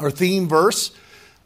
Our theme verse, we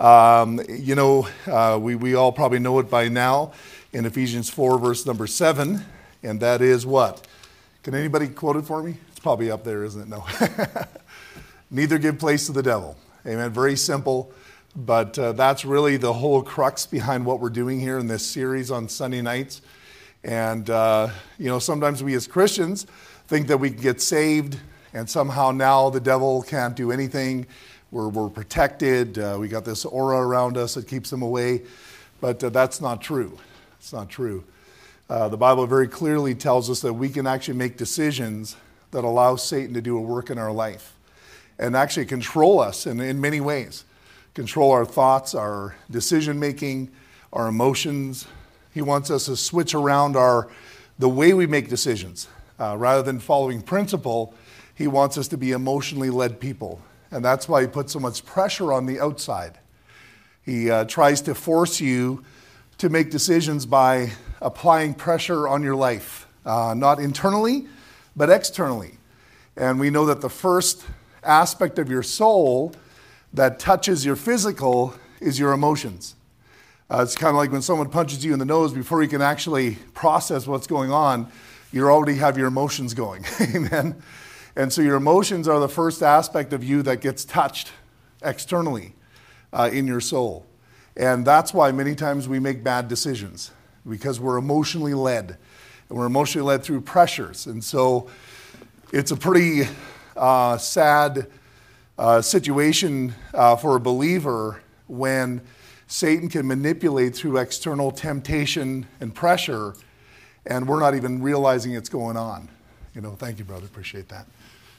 all probably know it by now, in Ephesians 4, verse number 7, and that is what? Can anybody quote it for me? It's probably up there, isn't it? No. Neither give place to the devil. Amen. Very simple, but that's really the whole crux behind what we're doing here in this series on Sunday nights. And, sometimes we as Christians think that we can get saved and somehow now the devil can't do anything. We're protected. We got this aura around us that keeps him away. But that's not true. It's not true. The Bible very clearly tells us that we can actually make decisions that allow Satan to do a work in our life and actually control us in many ways. Control our thoughts, our decision making, our emotions. He wants us to switch around the way we make decisions. Rather than following principle, he wants us to be emotionally led people. And that's why he puts so much pressure on the outside. He tries to force you to make decisions by applying pressure on your life, not internally, but externally. And we know that the first aspect of your soul that touches your physical is your emotions. It's kind of like when someone punches you in the nose, before you can actually process what's going on, you already have your emotions going. Amen. And so your emotions are the first aspect of you that gets touched externally in your soul. And that's why many times we make bad decisions, because we're emotionally led. And we're emotionally led through pressures. And so it's a pretty sad situation for a believer when Satan can manipulate through external temptation and pressure, and we're not even realizing it's going on. Thank you, brother. Appreciate that.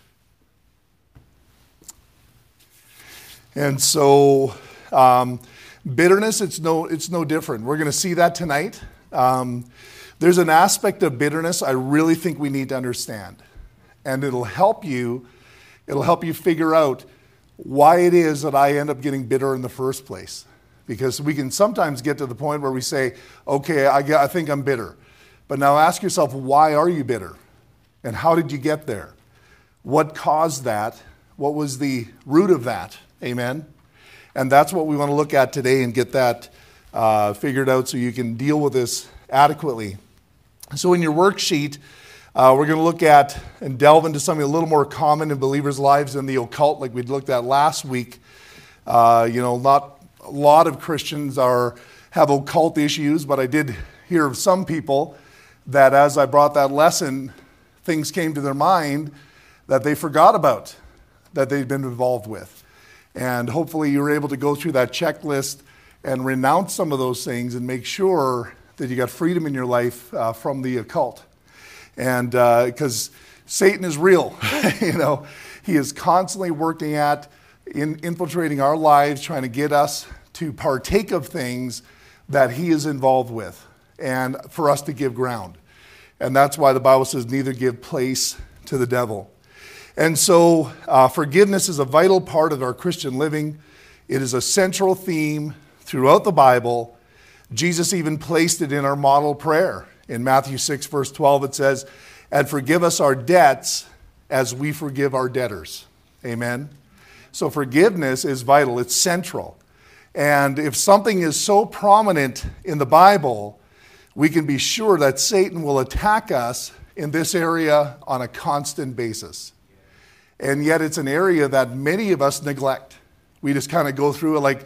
And so bitterness, it's no different. We're going to see that tonight. There's an aspect of bitterness I really think we need to understand, and it'll help you figure out why it is that I end up getting bitter in the first place. Because we can sometimes get to the point where we say, okay, I think I'm bitter. But now ask yourself, why are you bitter? And how did you get there? What caused that? What was the root of that? Amen? And that's what we want to look at today and get that figured out so you can deal with this adequately. So in your worksheet, we're going to look at and delve into something a little more common in believers' lives than the occult, like we looked at last week. Not a lot of Christians have occult issues, but I did hear of some people that as I brought that lesson, things came to their mind that they forgot about, that they'd been involved with. And hopefully you were able to go through that checklist and renounce some of those things and make sure that you got freedom in your life from the occult. And because Satan is real, he is constantly working at infiltrating our lives, trying to get us to partake of things that he is involved with and for us to give ground. And that's why the Bible says neither give place to the devil. And so forgiveness is a vital part of our Christian living. It is a central theme throughout the Bible. Jesus even placed it in our model prayer. In Matthew 6, verse 12, it says, "And forgive us our debts as we forgive our debtors." Amen. So forgiveness is vital. It's central. And if something is so prominent in the Bible, we can be sure that Satan will attack us in this area on a constant basis. And yet it's an area that many of us neglect. We just kind of go through it like,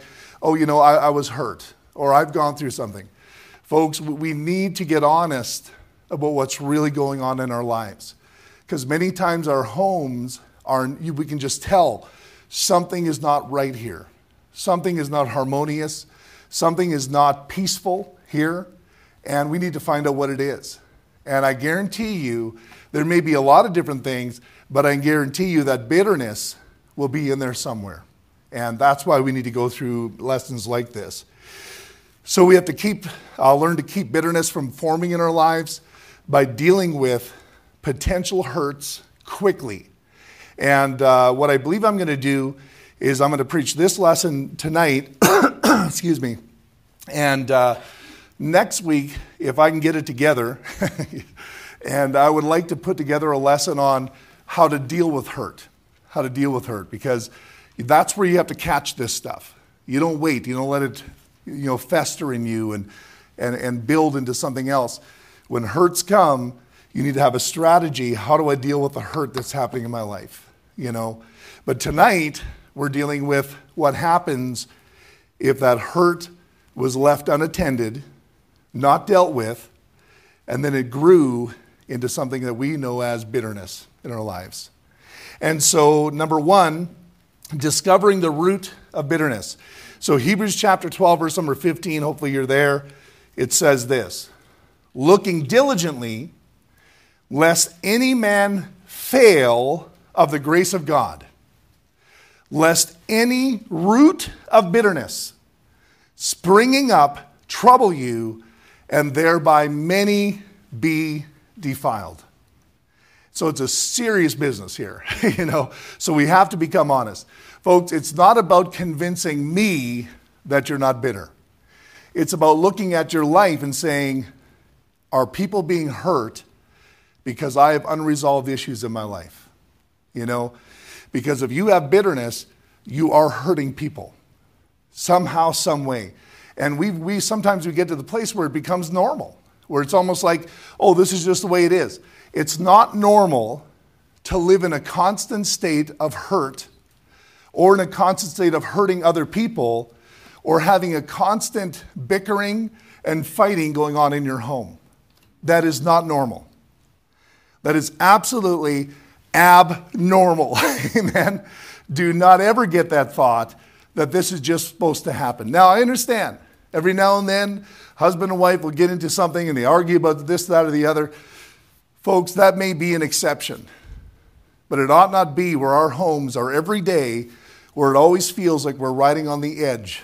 I was hurt, or I've gone through something. Folks, we need to get honest about what's really going on in our lives. Because many times our homes we can just tell something is not right here. Something is not harmonious. Something is not peaceful here. And we need to find out what it is. And I guarantee you, there may be a lot of different things, but I guarantee you that bitterness will be in there somewhere. And that's why we need to go through lessons like this. So we have to learn to keep bitterness from forming in our lives by dealing with potential hurts quickly. And what I believe I'm going to do is I'm going to preach this lesson tonight, excuse me, and next week, if I can get it together, and I would like to put together a lesson on how to deal with hurt, because That's where you have to catch this stuff. You don't wait. You don't let it, fester in you and build into something else. When hurts come, you need to have a strategy. How do I deal with the hurt that's happening in my life? But tonight, we're dealing with what happens if that hurt was left unattended, not dealt with, and then it grew into something that we know as bitterness in our lives. And so, number one, discovering the root of bitterness. So Hebrews chapter 12, verse number 15, hopefully you're there. It says this, looking diligently, lest any man fail of the grace of God, lest any root of bitterness springing up trouble you, and thereby many be defiled. So it's a serious business here, so we have to become honest. Folks, it's not about convincing me that you're not bitter. It's about looking at your life and saying, are people being hurt because I have unresolved issues in my life? Because if you have bitterness, you are hurting people somehow, some way. And we sometimes we get to the place where it becomes normal, where it's almost like, oh, this is just the way it is. It's not normal to live in a constant state of hurt or in a constant state of hurting other people or having a constant bickering and fighting going on in your home. That is not normal. That is absolutely abnormal. Amen. Do not ever get that thought that this is just supposed to happen. Now, I understand. Every now and then, husband and wife will get into something and they argue about this, that, or the other. Folks, that may be an exception. But it ought not be where our homes are every day, where it always feels like we're riding on the edge,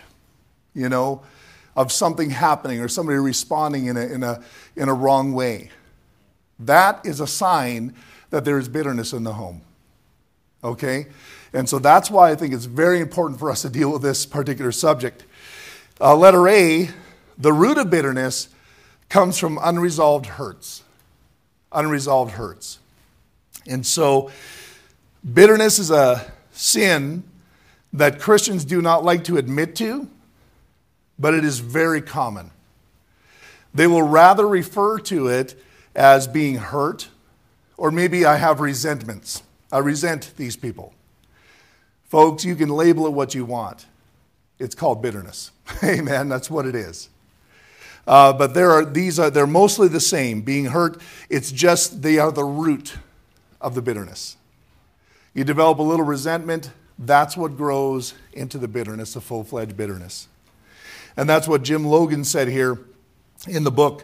of something happening or somebody responding in a wrong way. That is a sign that there is bitterness in the home. Okay? And so that's why I think it's very important for us to deal with this particular subject. Letter A, the root of bitterness comes from unresolved hurts. Unresolved hurts. And so bitterness is a sin that Christians do not like to admit to, but it is very common. They will rather refer to it as being hurt, or maybe I have resentments. I resent these people. Folks, you can label it what you want. It's called bitterness. Amen. That's what it is. But they're mostly the same. Being hurt, it's just they are the root of the bitterness. You develop a little resentment, that's what grows into the bitterness, the full-fledged bitterness. And that's what Jim Logan said here in the book.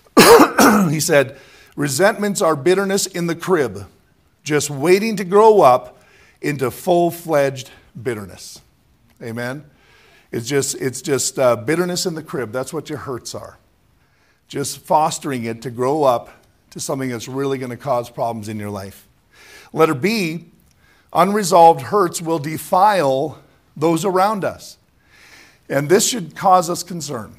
He said, resentments are bitterness in the crib, just waiting to grow up into full-fledged bitterness. Amen? It's just bitterness in the crib. That's what your hurts are. Just fostering it to grow up to something that's really going to cause problems in your life. Letter B, unresolved hurts will defile those around us. And this should cause us concern.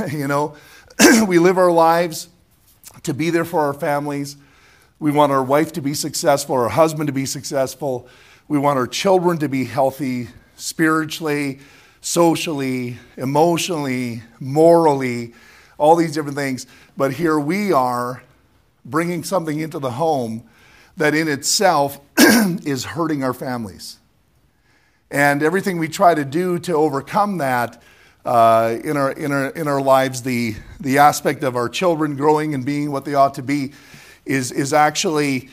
We live our lives to be there for our families. We want our wife to be successful, our husband to be successful. We want our children to be healthy spiritually, socially, emotionally, morally, all these different things. But here we are bringing something into the home that in itself is hurting our families. And everything we try to do to overcome that in our lives, the aspect of our children growing and being what they ought to be, is actually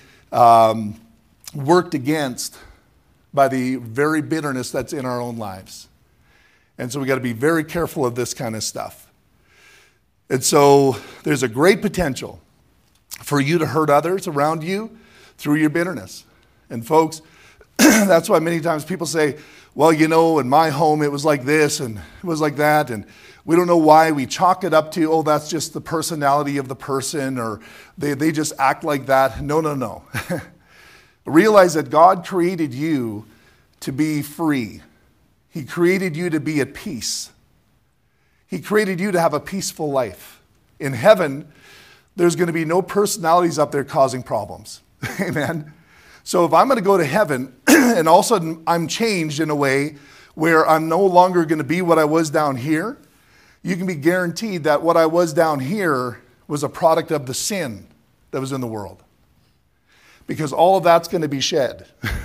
worked against by the very bitterness that's in our own lives. And so we got to be very careful of this kind of stuff. And so there's a great potential for you to hurt others around you through your bitterness. And folks, that's why many times people say, well, in my home it was like this and it was like that, and we don't know why. We chalk it up to, that's just the personality of the person, or they just act like that. No. Realize that God created you to be free. He created you to be at peace. He created you to have a peaceful life. In heaven, there's going to be no personalities up there causing problems. Amen. So if I'm going to go to heaven and all of a sudden I'm changed in a way where I'm no longer going to be what I was down here, you can be guaranteed that what I was down here was a product of the sin that was in the world. Because all of that's going to be shed.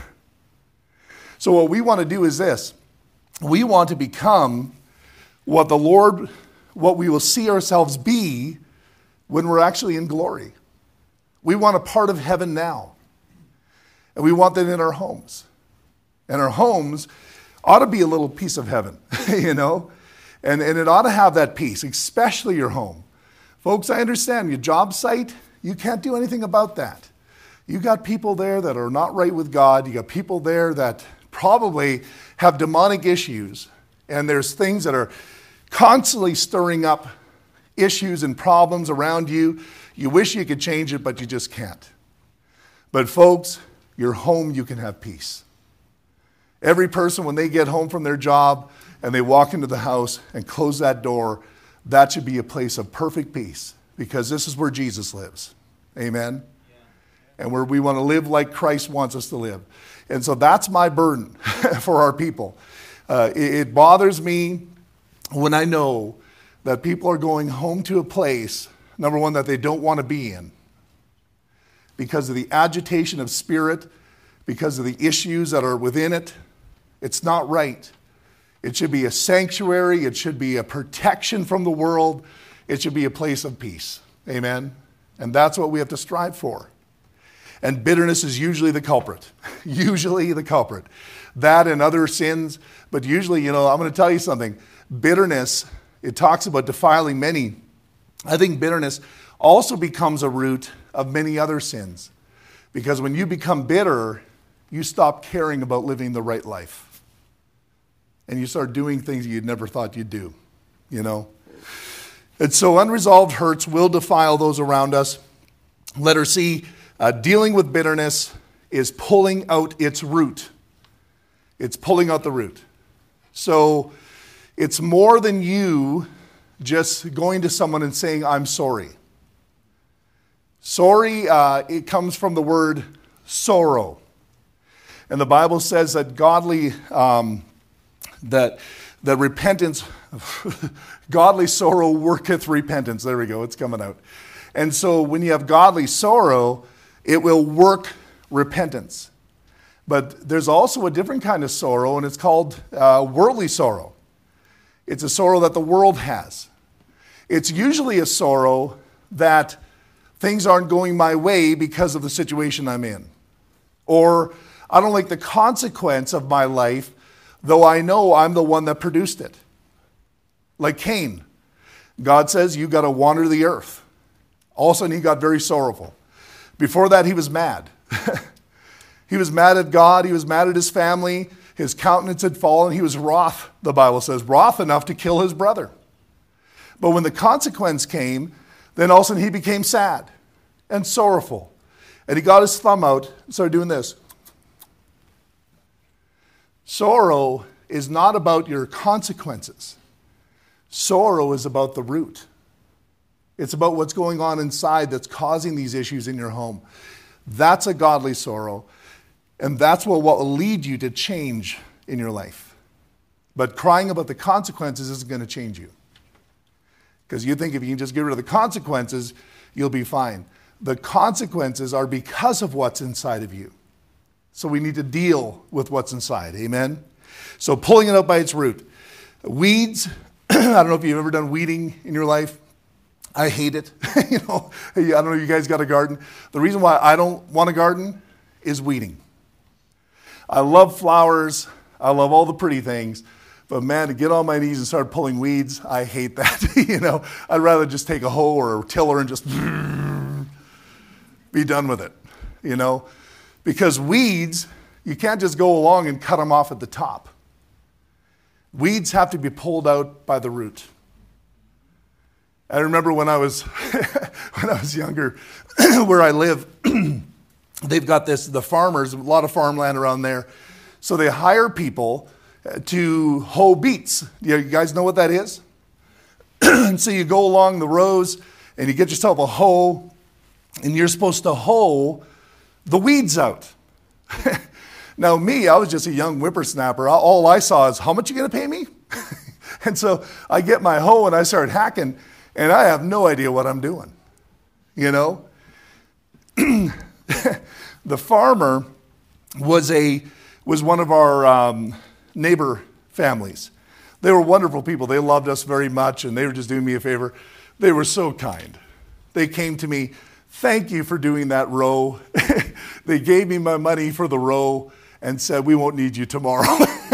So what we want to do is this. We want to become what we will see ourselves be when we're actually in glory. We want a part of heaven now. And we want that in our homes. And our homes ought to be a little piece of heaven, you know? And it ought to have that peace, especially your home. Folks, I understand your job site, you can't do anything about that. You got people there that are not right with God. You got people there that probably have demonic issues. And there's things that are constantly stirring up issues and problems around you. You wish you could change it, but you just can't. But folks, your home, you can have peace. Every person, when they get home from their job and they walk into the house and close that door, that should be a place of perfect peace, because this is where Jesus lives. Amen? And where we want to live like Christ wants us to live. And so that's my burden for our people. It bothers me when I know that people are going home to a place, number one, that they don't want to be in, because of the agitation of spirit, because of the issues that are within it. It's not right. It should be a sanctuary. It should be a protection from the world. It should be a place of peace. Amen? And that's what we have to strive for. And bitterness is usually the culprit. Usually the culprit. That and other sins. But usually, I'm going to tell you something. Bitterness, it talks about defiling many. I think bitterness also becomes a root of many other sins. Because when you become bitter, you stop caring about living the right life. And you start doing things you'd never thought you'd do, And so unresolved hurts will defile those around us. Letter C, dealing with bitterness is pulling out its root. It's pulling out the root. So it's more than you just going to someone and saying, I'm sorry. Sorry, it comes from the word sorrow. And the Bible says that that repentance, godly sorrow worketh repentance. There we go, it's coming out. And so when you have godly sorrow, it will work repentance. But there's also a different kind of sorrow, and it's called worldly sorrow. It's a sorrow that the world has. It's usually a sorrow that things aren't going my way because of the situation I'm in. Or I don't like the consequence of my life, though I know I'm the one that produced it. Like Cain. God says, you got to wander the earth. All of a sudden, he got very sorrowful. Before that, he was mad. He was mad at God. He was mad at his family. His countenance had fallen. He was wroth, the Bible says, wroth enough to kill his brother. But when the consequence came, then all of a sudden he became sad and sorrowful. And he got his thumb out and started doing this. Sorrow is not about your consequences. Sorrow is about the root. It's about what's going on inside that's causing these issues in your home. That's a godly sorrow. And that's what will lead you to change in your life. But crying about the consequences isn't going to change you. Because you think if you can just get rid of the consequences, you'll be fine. The consequences are because of what's inside of you. So we need to deal with what's inside. Amen? So pulling it out by its root. Weeds, I don't know if you've ever done weeding in your life. I hate it. I don't know if you guys got a garden. The reason why I don't want a garden is weeding. I love flowers. I love all the pretty things. But man, to get on my knees and start pulling weeds, I hate that. I'd rather just take a hoe or a tiller and just be done with it. Because weeds, you can't just go along and cut them off at the top. Weeds have to be pulled out by the root. I remember when I was younger, where I live, they've got the farmers, a lot of farmland around there. So they hire people to hoe beets. You guys know what that is? And so you go along the rows and you get yourself a hoe and you're supposed to hoe the weeds out. Now me, I was just a young whippersnapper. All I saw is, how much you going to pay me? And so I get my hoe and I start hacking, and I have no idea what I'm doing. You know? The farmer was one of our neighbor families. They were wonderful people. They loved us very much, and they were just doing me a favor. They were so kind. They came to me, thank you for doing that row. They gave me my money for the row and said, we won't need you tomorrow.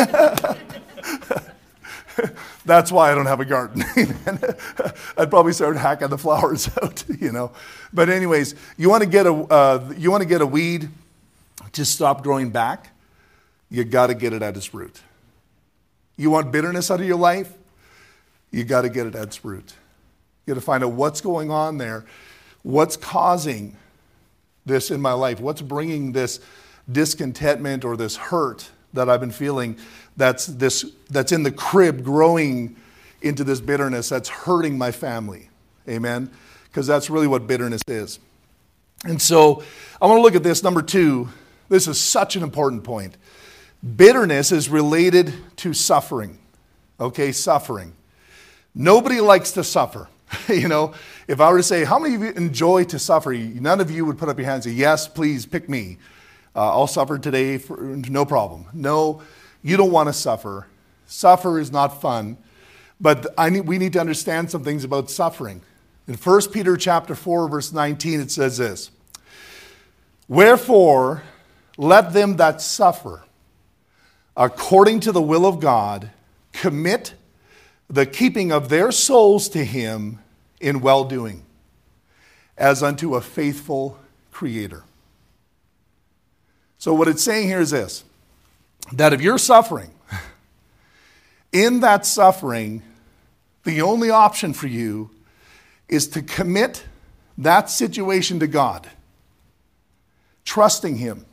That's why I don't have a garden. I'd probably start hacking the flowers out, you know. But anyways, you want to get a weed to stop growing back, you got to get it at its root. You want bitterness out of your life, you got to get it at its root. You got to find out what's going on there, what's causing this in my life, what's bringing this discontentment or this hurt that I've been feeling that's in the crib growing into this bitterness that's hurting my family. Amen? Because that's really what bitterness is. And so I want to look at this. Number 2, this is such an important point. Bitterness is related to suffering. Okay, suffering. Nobody likes to suffer. You know, if I were to say, how many of you enjoy to suffer? None of you would put up your hands and say, yes, please pick me. I'll suffer today, no problem. No, you don't want to suffer. Suffer is not fun. But we need to understand some things about suffering. In 1 Peter chapter 4, verse 19, it says this. Wherefore, let them that suffer, according to the will of God, commit the keeping of their souls to him in well-doing, as unto a faithful Creator. So what it's saying here is this, that if you're suffering, in that suffering, the only option for you is to commit that situation to God, trusting him.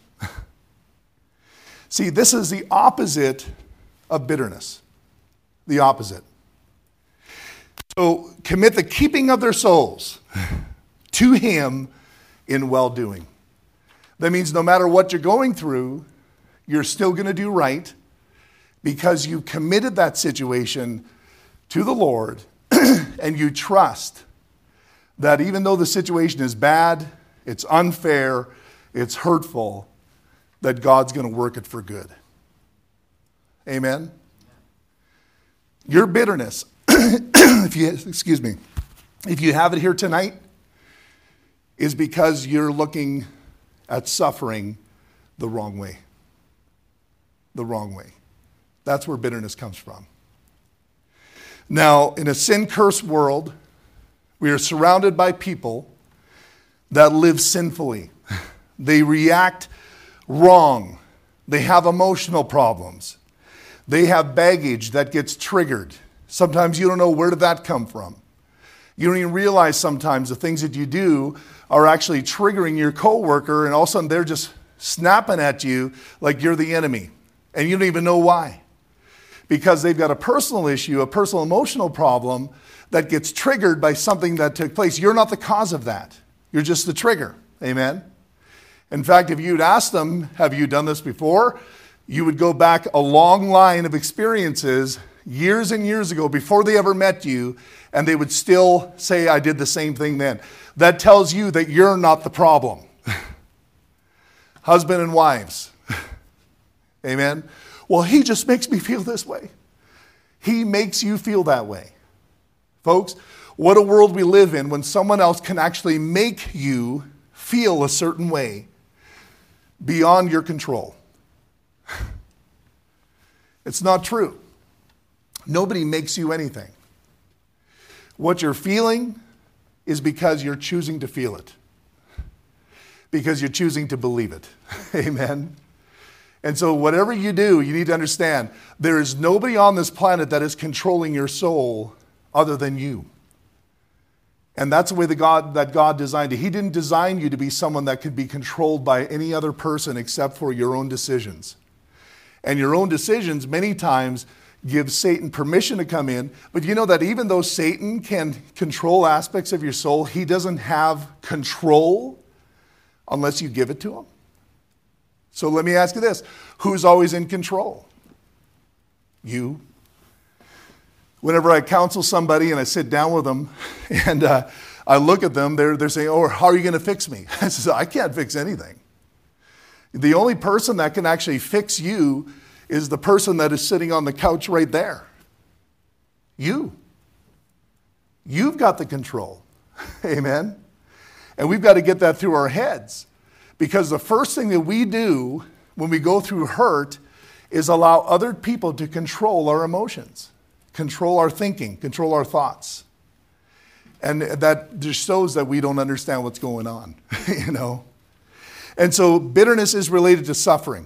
See, this is the opposite of bitterness. The opposite. So commit the keeping of their souls to him in well-doing. That means no matter what you're going through, you're still going to do right because you committed that situation to the Lord and you trust that even though the situation is bad, it's unfair, it's hurtful, that God's going to work it for good. Amen? Your bitterness, if you have it here tonight, is because you're looking at suffering the wrong way. The wrong way. That's where bitterness comes from. Now, in a sin-cursed world, we are surrounded by people that live sinfully. They react wrong. They have emotional problems. They have baggage that gets triggered. Sometimes you don't know where did that come from. You don't even realize sometimes the things that you do are actually triggering your coworker, and all of a sudden they're just snapping at you like you're the enemy. And you don't even know why. Because they've got a personal issue, a personal emotional problem that gets triggered by something that took place. You're not the cause of that. You're just the trigger. Amen? In fact, if you'd ask them, have you done this before? You would go back a long line of experiences years and years ago before they ever met you, and they would still say, I did the same thing then. That tells you that you're not the problem. Husband and wives. Amen? Well, he just makes me feel this way. He makes you feel that way. Folks, what a world we live in when someone else can actually make you feel a certain way beyond your control. It's not true. Nobody makes you anything. What you're feeling is because you're choosing to feel it. Because you're choosing to believe it. Amen? And so whatever you do, you need to understand, there is nobody on this planet that is controlling your soul other than you. And that's the way that God designed it. He didn't design you to be someone that could be controlled by any other person except for your own decisions. And your own decisions many times give Satan permission to come in. But you know that even though Satan can control aspects of your soul, he doesn't have control unless you give it to him. So let me ask you this. Who's always in control? You. Whenever I counsel somebody and I sit down with them and I look at them, they're saying, oh, how are you going to fix me? I said, I can't fix anything. The only person that can actually fix you is the person that is sitting on the couch right there. You. You've got the control. Amen? And we've got to get that through our heads. Because the first thing that we do when we go through hurt is allow other people to control our emotions, control our thinking, control our thoughts. And that just shows that we don't understand what's going on, you know. And so bitterness is related to suffering.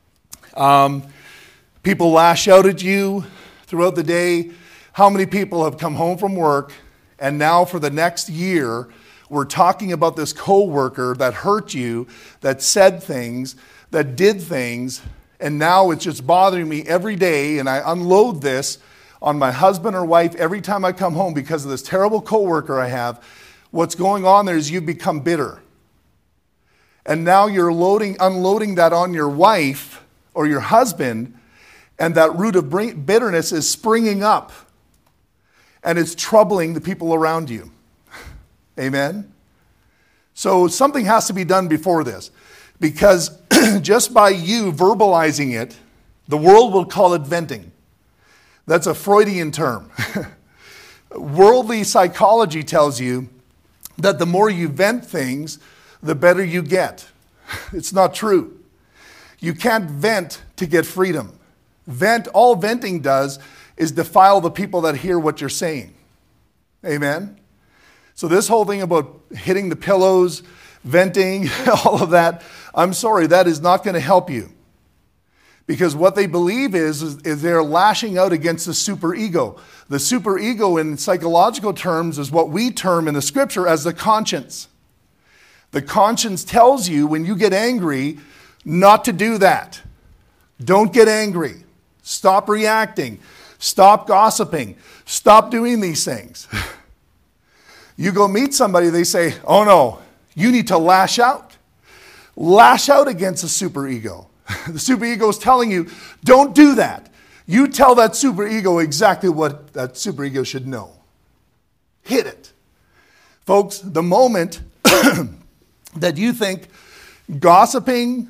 People lash out at you throughout the day. How many people have come home from work and now for the next year we're talking about this coworker that hurt you, that said things, that did things, and now it's just bothering me every day, and I unload this on my husband or wife every time I come home because of this terrible coworker I have. What's going on there is you've become bitter. And now you're unloading that on your wife or your husband, and that root of bitterness is springing up, and it's troubling the people around you. Amen? So something has to be done before this, because just by you verbalizing it, the world will call it venting. That's a Freudian term. Worldly psychology tells you that the more you vent things, the better you get. It's not true. You can't vent to get freedom. All venting does is defile the people that hear what you're saying. Amen? So this whole thing about hitting the pillows, venting, all of that, I'm sorry, that is not going to help you. Because what they believe is they're lashing out against the superego. The superego in psychological terms is what we term in the scripture as the conscience. The conscience tells you when you get angry not to do that. Don't get angry. Stop reacting. Stop gossiping. Stop doing these things. You go meet somebody, they say, oh no, you need to lash out. Lash out against the superego. The superego is telling you, don't do that. You tell that superego exactly what that superego should know. Hit it. Folks, the moment that you think gossiping,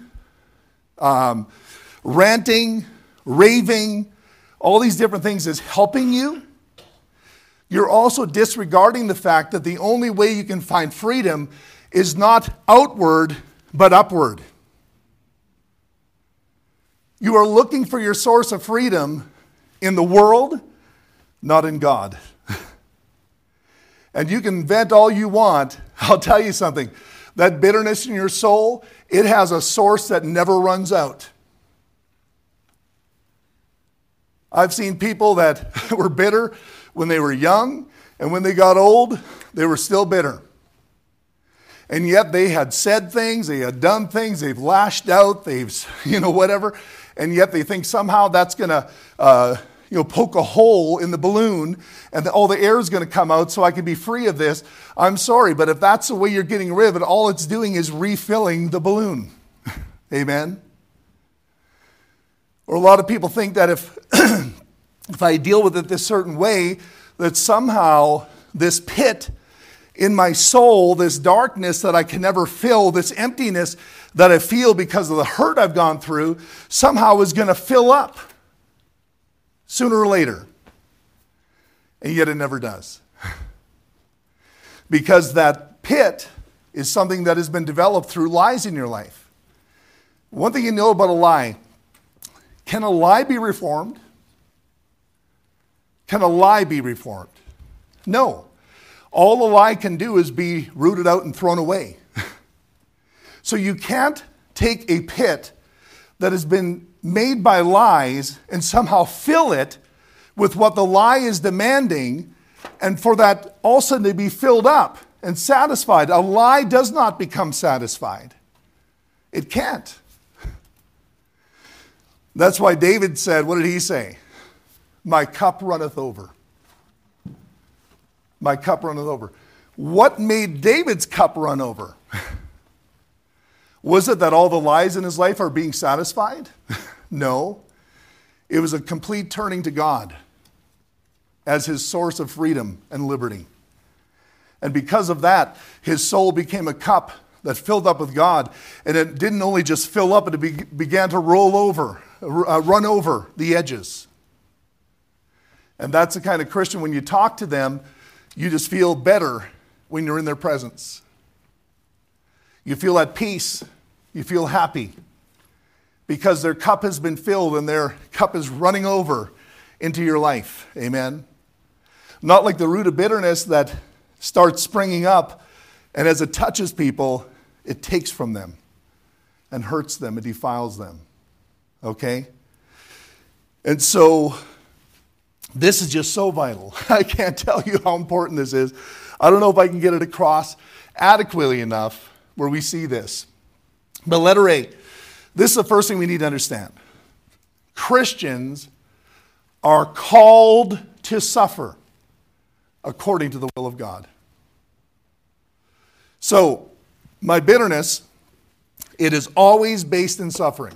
ranting, raving, all these different things is helping you, you're also disregarding the fact that the only way you can find freedom is not outward, but upward. You are looking for your source of freedom in the world, not in God. And you can vent all you want. I'll tell you something. That bitterness in your soul, it has a source that never runs out. I've seen people that were bitter when they were young, and when they got old, they were still bitter. And yet they had said things, they had done things, they've lashed out, they've, whatever, and yet they think somehow that's going to, poke a hole in the balloon, and all the air is going to come out so I can be free of this. I'm sorry, but if that's the way you're getting rid of it, all it's doing is refilling the balloon. Amen? Or a lot of people think that if I deal with it this certain way, that somehow this pit in my soul, this darkness that I can never fill, this emptiness that I feel because of the hurt I've gone through, somehow is going to fill up sooner or later. And yet it never does. Because that pit is something that has been developed through lies in your life. One thing you know about a lie, can a lie be reformed? Can a lie be reformed? No. All a lie can do is be rooted out and thrown away. So you can't take a pit that has been made by lies and somehow fill it with what the lie is demanding, and for that also to be filled up and satisfied. A lie does not become satisfied. It can't. That's why David said, what did he say? My cup runneth over. My cup runneth over. What made David's cup run over? Was it that all the lies in his life are being satisfied? No. It was a complete turning to God as his source of freedom and liberty. And because of that, his soul became a cup that filled up with God. And it didn't only just fill up, but it began to roll over, run over the edges. And that's the kind of Christian, when you talk to them, you just feel better when you're in their presence. You feel at peace. You feel happy. Because their cup has been filled and their cup is running over into your life. Amen? Not like the root of bitterness that starts springing up, and as it touches people, it takes from them and hurts them, it defiles them. Okay? And so, this is just so vital. I can't tell you how important this is. I don't know if I can get it across adequately enough where we see this. But letter A, this is the first thing we need to understand. Christians are called to suffer according to the will of God. So, my bitterness, it is always based in suffering.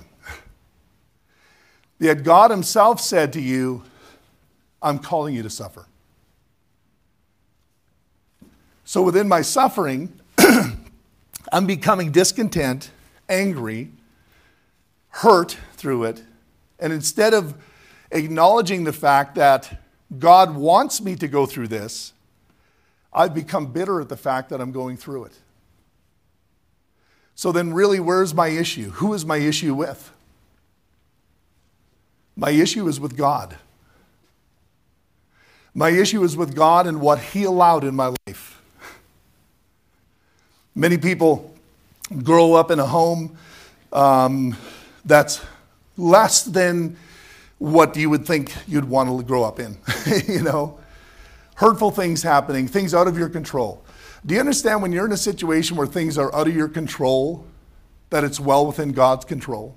Yet God himself said to you, I'm calling you to suffer. So within my suffering, I'm becoming discontent, angry, hurt through it. And instead of acknowledging the fact that God wants me to go through this, I've become bitter at the fact that I'm going through it. So then really, where's my issue? Who is my issue with? My issue is with God. My issue is with God and what he allowed in my life. Many people grow up in a home that's less than what you would think you'd want to grow up in. You know, hurtful things happening, things out of your control. Do you understand when you're in a situation where things are out of your control, that it's well within God's control?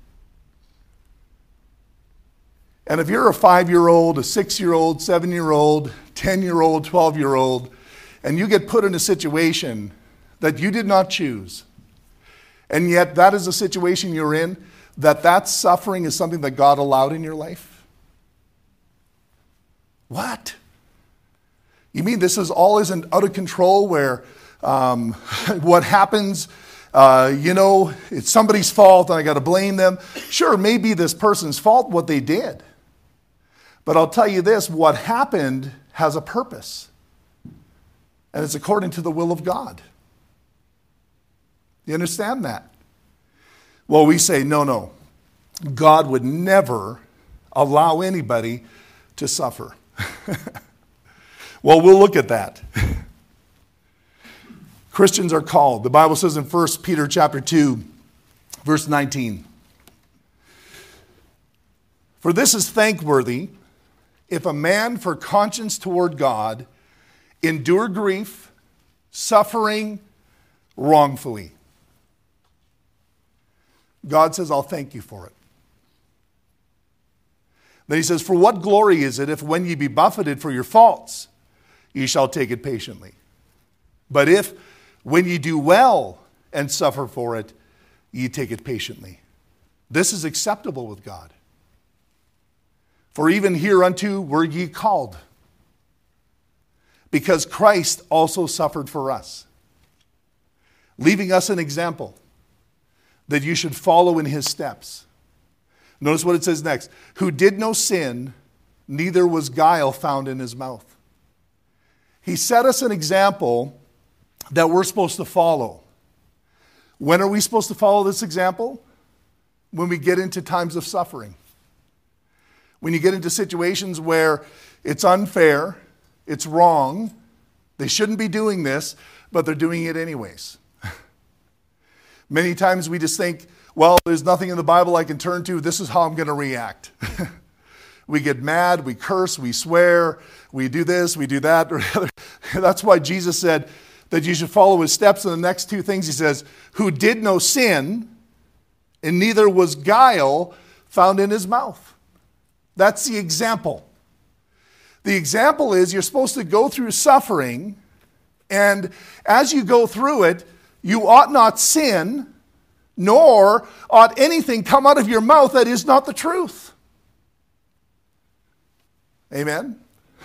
And if you're a 5-year-old, a 6-year-old, 7-year-old, 10-year-old, 12-year-old, and you get put in a situation that you did not choose, and yet that is a situation you're in, that suffering is something that God allowed in your life? What? You mean this is all isn't out of control where what happens, it's somebody's fault and I got to blame them? Sure, maybe this person's fault what they did. But I'll tell you this, what happened has a purpose. And it's according to the will of God. You understand that? Well, we say, no. God would never allow anybody to suffer. Well, we'll look at that. Christians are called. The Bible says in 1 Peter chapter 2, verse 19, "For this is thankworthy, if a man for conscience toward God endure grief, suffering wrongfully." God says, I'll thank you for it. Then he says, "For what glory is it if when ye be buffeted for your faults, ye shall take it patiently? But if when ye do well and suffer for it, ye take it patiently. This is acceptable with God. For even hereunto were ye called, because Christ also suffered for us, leaving us an example that you should follow in his steps." Notice what it says next. "Who did no sin, neither was guile found in his mouth." He set us an example that we're supposed to follow. When are we supposed to follow this example? When we get into times of suffering. When you get into situations where it's unfair, it's wrong, they shouldn't be doing this, but they're doing it anyways. Many times we just think, well, there's nothing in the Bible I can turn to. This is how I'm going to react. We get mad, we curse, we swear, we do this, we do that. That's why Jesus said that you should follow his steps. In the next two things he says, "Who did no sin, and neither was guile found in his mouth." That's the example. The example is you're supposed to go through suffering, and as you go through it, you ought not sin, nor ought anything come out of your mouth that is not the truth. Amen?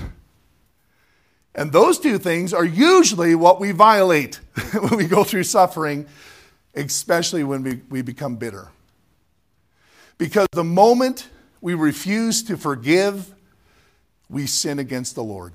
And those two things are usually what we violate when we go through suffering, especially when we become bitter. Because the moment we refuse to forgive, we sin against the Lord.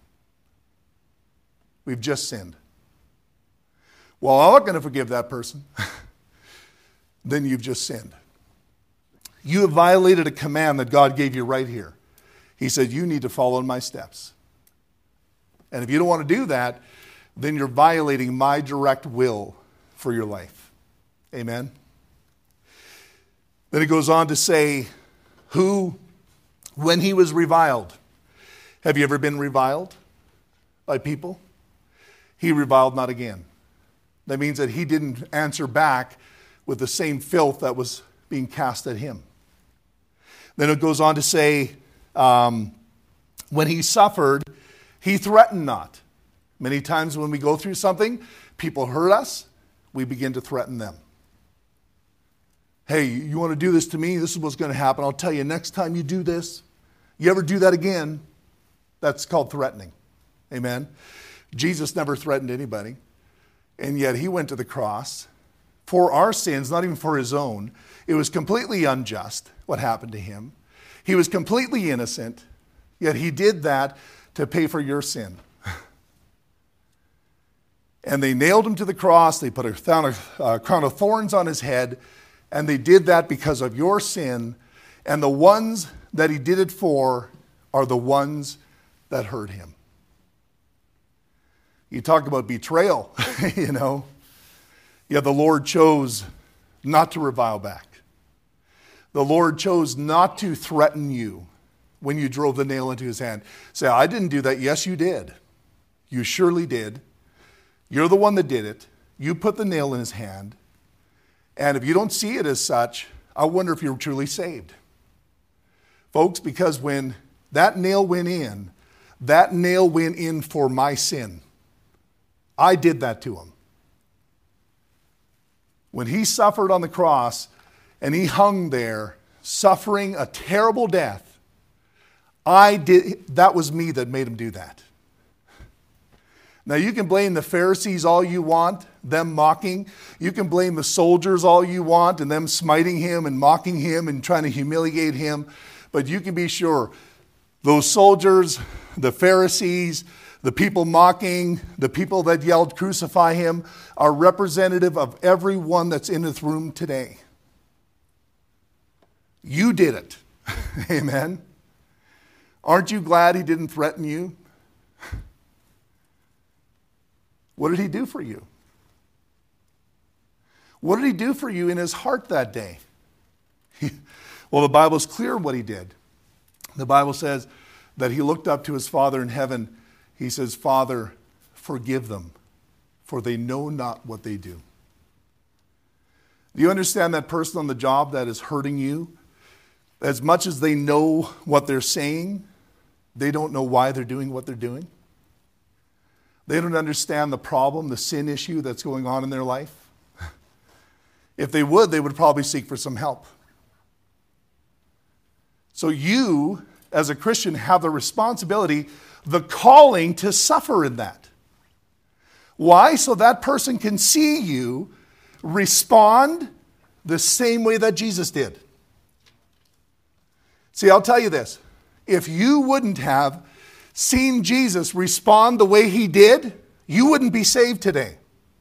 We've just sinned. Well, I'm not going to forgive that person. Then you've just sinned. You have violated a command that God gave you right here. He said, you need to follow in my steps. And if you don't want to do that, then you're violating my direct will for your life. Amen? Then it goes on to say, who, when he was reviled. Have you ever been reviled by people? He reviled not again. That means that he didn't answer back with the same filth that was being cast at him. Then it goes on to say, when he suffered, he threatened not. Many times when we go through something, people hurt us, we begin to threaten them. Hey, you want to do this to me? This is what's going to happen. I'll tell you, next time you do this, you ever do that again, that's called threatening. Amen? Jesus never threatened anybody. And yet he went to the cross for our sins, not even for his own. It was completely unjust what happened to him. He was completely innocent, yet he did that to pay for your sin. And they nailed him to the cross. They put a crown of thorns on his head. And they did that because of your sin. And the ones that he did it for are the ones that hurt him. You talk about betrayal, you know. Yeah, the Lord chose not to revile back. The Lord chose not to threaten you when you drove the nail into his hand. Say, I didn't do that. Yes, you did. You surely did. You're the one that did it. You put the nail in his hand. And if you don't see it as such, I wonder if you're truly saved. Folks, because when that nail went in for my sin. I did that to him. When he suffered on the cross and he hung there, suffering a terrible death, that was me that made him do that. Now you can blame the Pharisees all you want, them mocking. You can blame the soldiers all you want and them smiting him and mocking him and trying to humiliate him. But you can be sure those soldiers, the Pharisees, the people mocking, the people that yelled, crucify him, are representative of everyone that's in this room today. You did it. Amen. Aren't you glad he didn't threaten you? What did he do for you? What did he do for you in his heart that day? Well, the Bible's clear what he did. The Bible says that he looked up to his Father in heaven. He says, Father, forgive them, for they know not what they do. Do you understand that person on the job that is hurting you? As much as they know what they're saying, they don't know why they're doing what they're doing. They don't understand the problem, the sin issue that's going on in their life. If they would probably seek for some help. So you, as a Christian, have the responsibility, the calling to suffer in that. Why? So that person can see you respond the same way that Jesus did. See, I'll tell you this. If you wouldn't have seen Jesus respond the way he did, you wouldn't be saved today.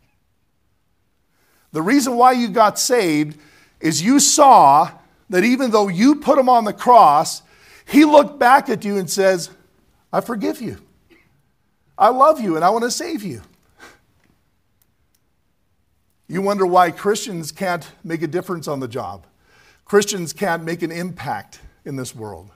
The reason why you got saved is you saw that even though you put him on the cross, he looked back at you and says, I forgive you. I love you and I want to save you. You wonder why Christians can't make a difference on the job. Christians can't make an impact in this world.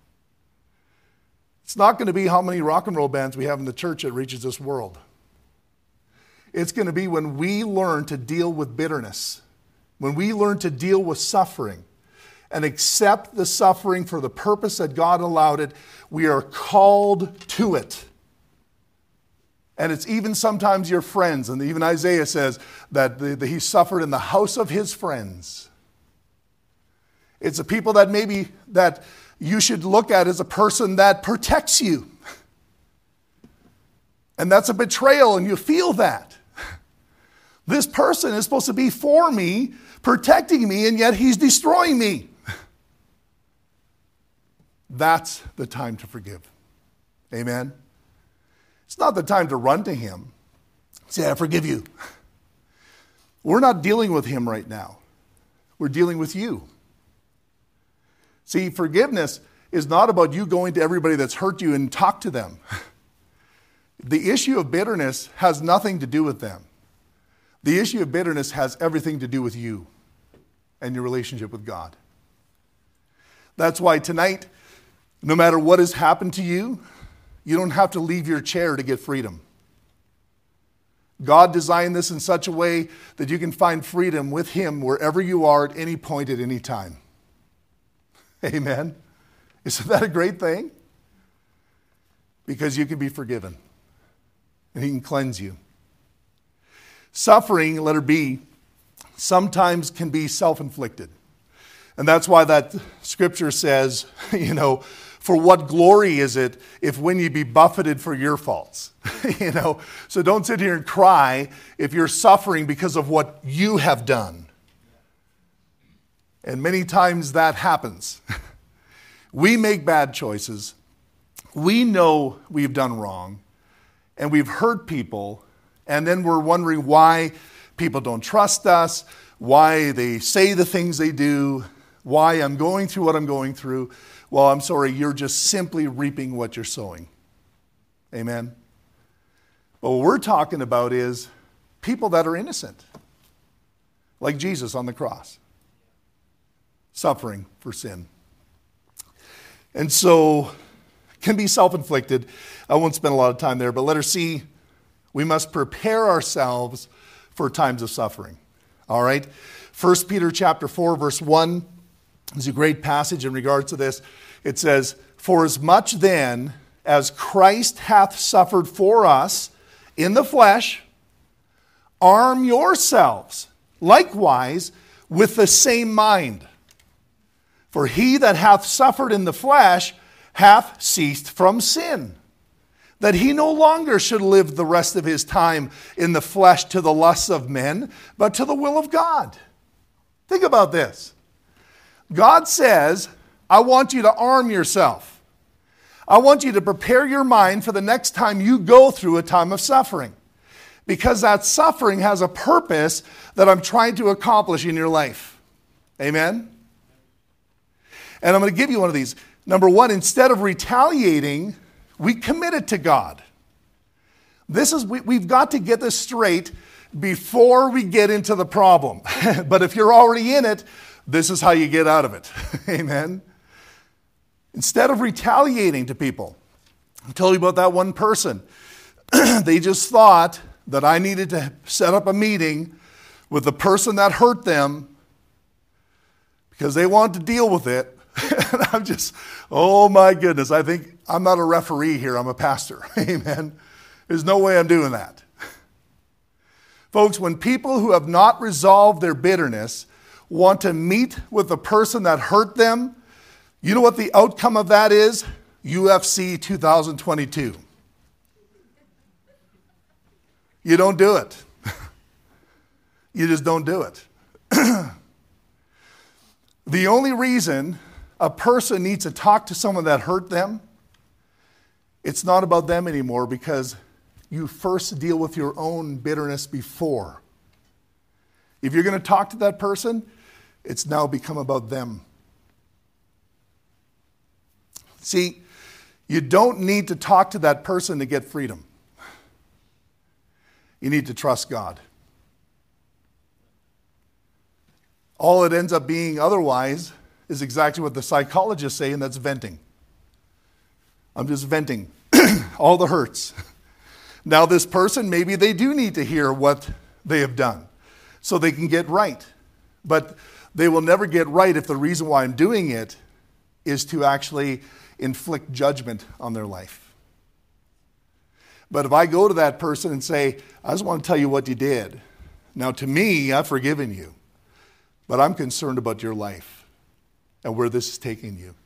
It's not going to be how many rock and roll bands we have in the church that reaches this world. It's going to be when we learn to deal with bitterness, when we learn to deal with suffering and accept the suffering for the purpose that God allowed it, we are called to it. And it's even sometimes your friends. And even Isaiah says that he suffered in the house of his friends. It's the people that maybe that you should look at as a person that protects you. And that's a betrayal, and you feel that. This person is supposed to be for me, protecting me, and yet he's destroying me. That's the time to forgive. Amen? It's not the time to run to him. Say, I forgive you. We're not dealing with him right now. We're dealing with you. See, forgiveness is not about you going to everybody that's hurt you and talk to them. The issue of bitterness has nothing to do with them. The issue of bitterness has everything to do with you and your relationship with God. That's why tonight, no matter what has happened to you, you don't have to leave your chair to get freedom. God designed this in such a way that you can find freedom with him wherever you are at any point at any time. Amen. Isn't that a great thing? Because you can be forgiven. And he can cleanse you. Suffering, letter B, sometimes can be self-inflicted. And that's why that scripture says, for what glory is it if when you be buffeted for your faults? So don't sit here and cry if you're suffering because of what you have done. And many times that happens. We make bad choices. We know we've done wrong. And we've hurt people. And then we're wondering why people don't trust us, why they say the things they do, why I'm going through what I'm going through. Well, I'm sorry, you're just simply reaping what you're sowing. Amen? But what we're talking about is people that are innocent, like Jesus on the cross, suffering for sin. And so, it can be self-inflicted. I won't spend a lot of time there, but letter C, we must prepare ourselves for times of suffering. All right? 1 Peter chapter 4, verse 1 is a great passage in regards to this. It says, for as much then as Christ hath suffered for us in the flesh, arm yourselves likewise with the same mind. For he that hath suffered in the flesh hath ceased from sin, that he no longer should live the rest of his time in the flesh to the lusts of men, but to the will of God. Think about this. God says, I want you to arm yourself. I want you to prepare your mind for the next time you go through a time of suffering. Because that suffering has a purpose that I'm trying to accomplish in your life. Amen? And I'm going to give you one of these. Number one, instead of retaliating, we commit it to God. We've got to get this straight before we get into the problem. But if you're already in it, this is how you get out of it. Amen? Instead of retaliating to people, I told you about that one person. They just thought that I needed to set up a meeting with the person that hurt them because they wanted to deal with it. And I'm just, oh my goodness, I think I'm not a referee here, I'm a pastor. Amen. There's no way I'm doing that. Folks, when people who have not resolved their bitterness want to meet with the person that hurt them, you know what the outcome of that is? UFC 2022. You don't do it. You just don't do it. The only reason a person needs to talk to someone that hurt them, it's not about them anymore because you first deal with your own bitterness before. If you're going to talk to that person, it's now become about them. See, you don't need to talk to that person to get freedom. You need to trust God. All it ends up being otherwise is exactly what the psychologists say, and that's venting. I'm just venting all the hurts. Now this person, maybe they do need to hear what they have done so they can get right. But they will never get right if the reason why I'm doing it is to actually inflict judgment on their life. But if I go to that person and say, I just want to tell you what you did. Now, to me, I've forgiven you, but I'm concerned about your life and where this is taking you.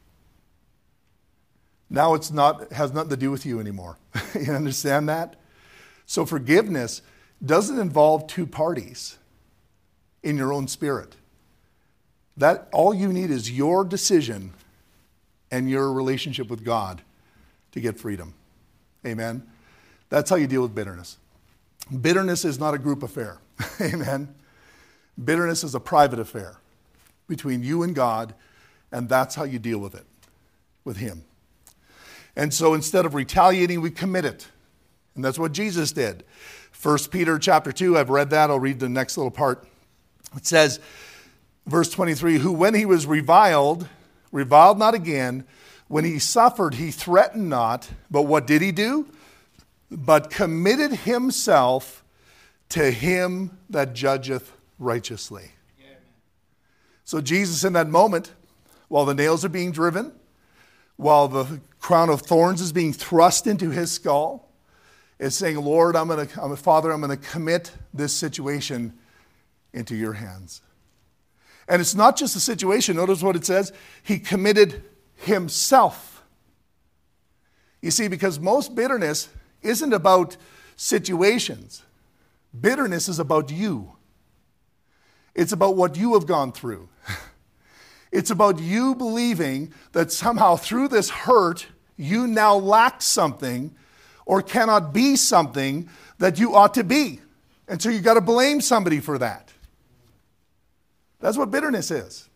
Now it has nothing to do with you anymore. You understand that? So forgiveness doesn't involve two parties in your own spirit. That all you need is your decision and your relationship with God to get freedom. Amen. That's how you deal with bitterness. Bitterness is not a group affair. Amen. Bitterness is a private affair between you and God, and that's how you deal with it, with Him. And so instead of retaliating, we commit it. And that's what Jesus did. 1 Peter chapter 2, I've read that. I'll read the next little part. It says, verse 23, who when he was reviled not again. When he suffered, he threatened not. But what did he do? But committed himself to him that judgeth righteously. Yeah, so Jesus in that moment, while the nails are being driven, while the crown of thorns is being thrust into his skull, is saying, Lord, Father, I'm going to commit this situation into your hands. And it's not just a situation. Notice what it says. He committed himself. You see, because most bitterness isn't about situations. Bitterness is about you. It's about what you have gone through. It's about you believing that somehow through this hurt, you now lack something or cannot be something that you ought to be. And so you got to blame somebody for that. That's what bitterness is.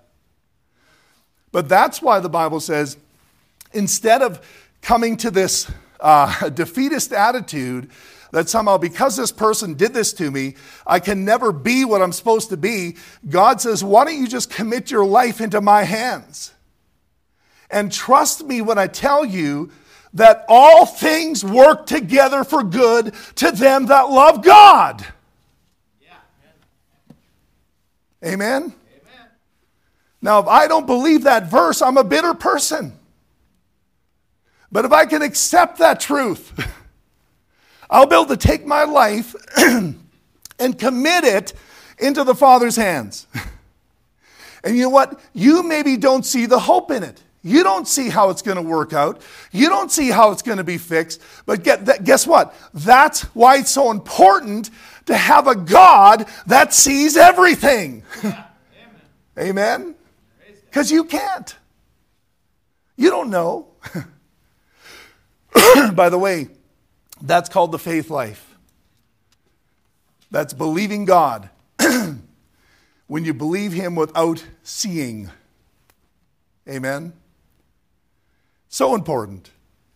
But that's why the Bible says, instead of coming to this defeatist attitude that somehow because this person did this to me, I can never be what I'm supposed to be, God says, why don't you just commit your life into my hands? And trust me when I tell you that all things work together for good to them that love God. Yeah. Amen? Amen? Now, if I don't believe that verse, I'm a bitter person. But if I can accept that truth, I'll be able to take my life and commit it into the Father's hands. And you know what? You maybe don't see the hope in it. You don't see how it's going to work out. You don't see how it's going to be fixed. But guess what? That's why it's so important to have a God that sees everything. Yeah. Amen? Because you can't. You don't know. By the way, that's called the faith life. That's believing God. When you believe Him without seeing. Amen? So important.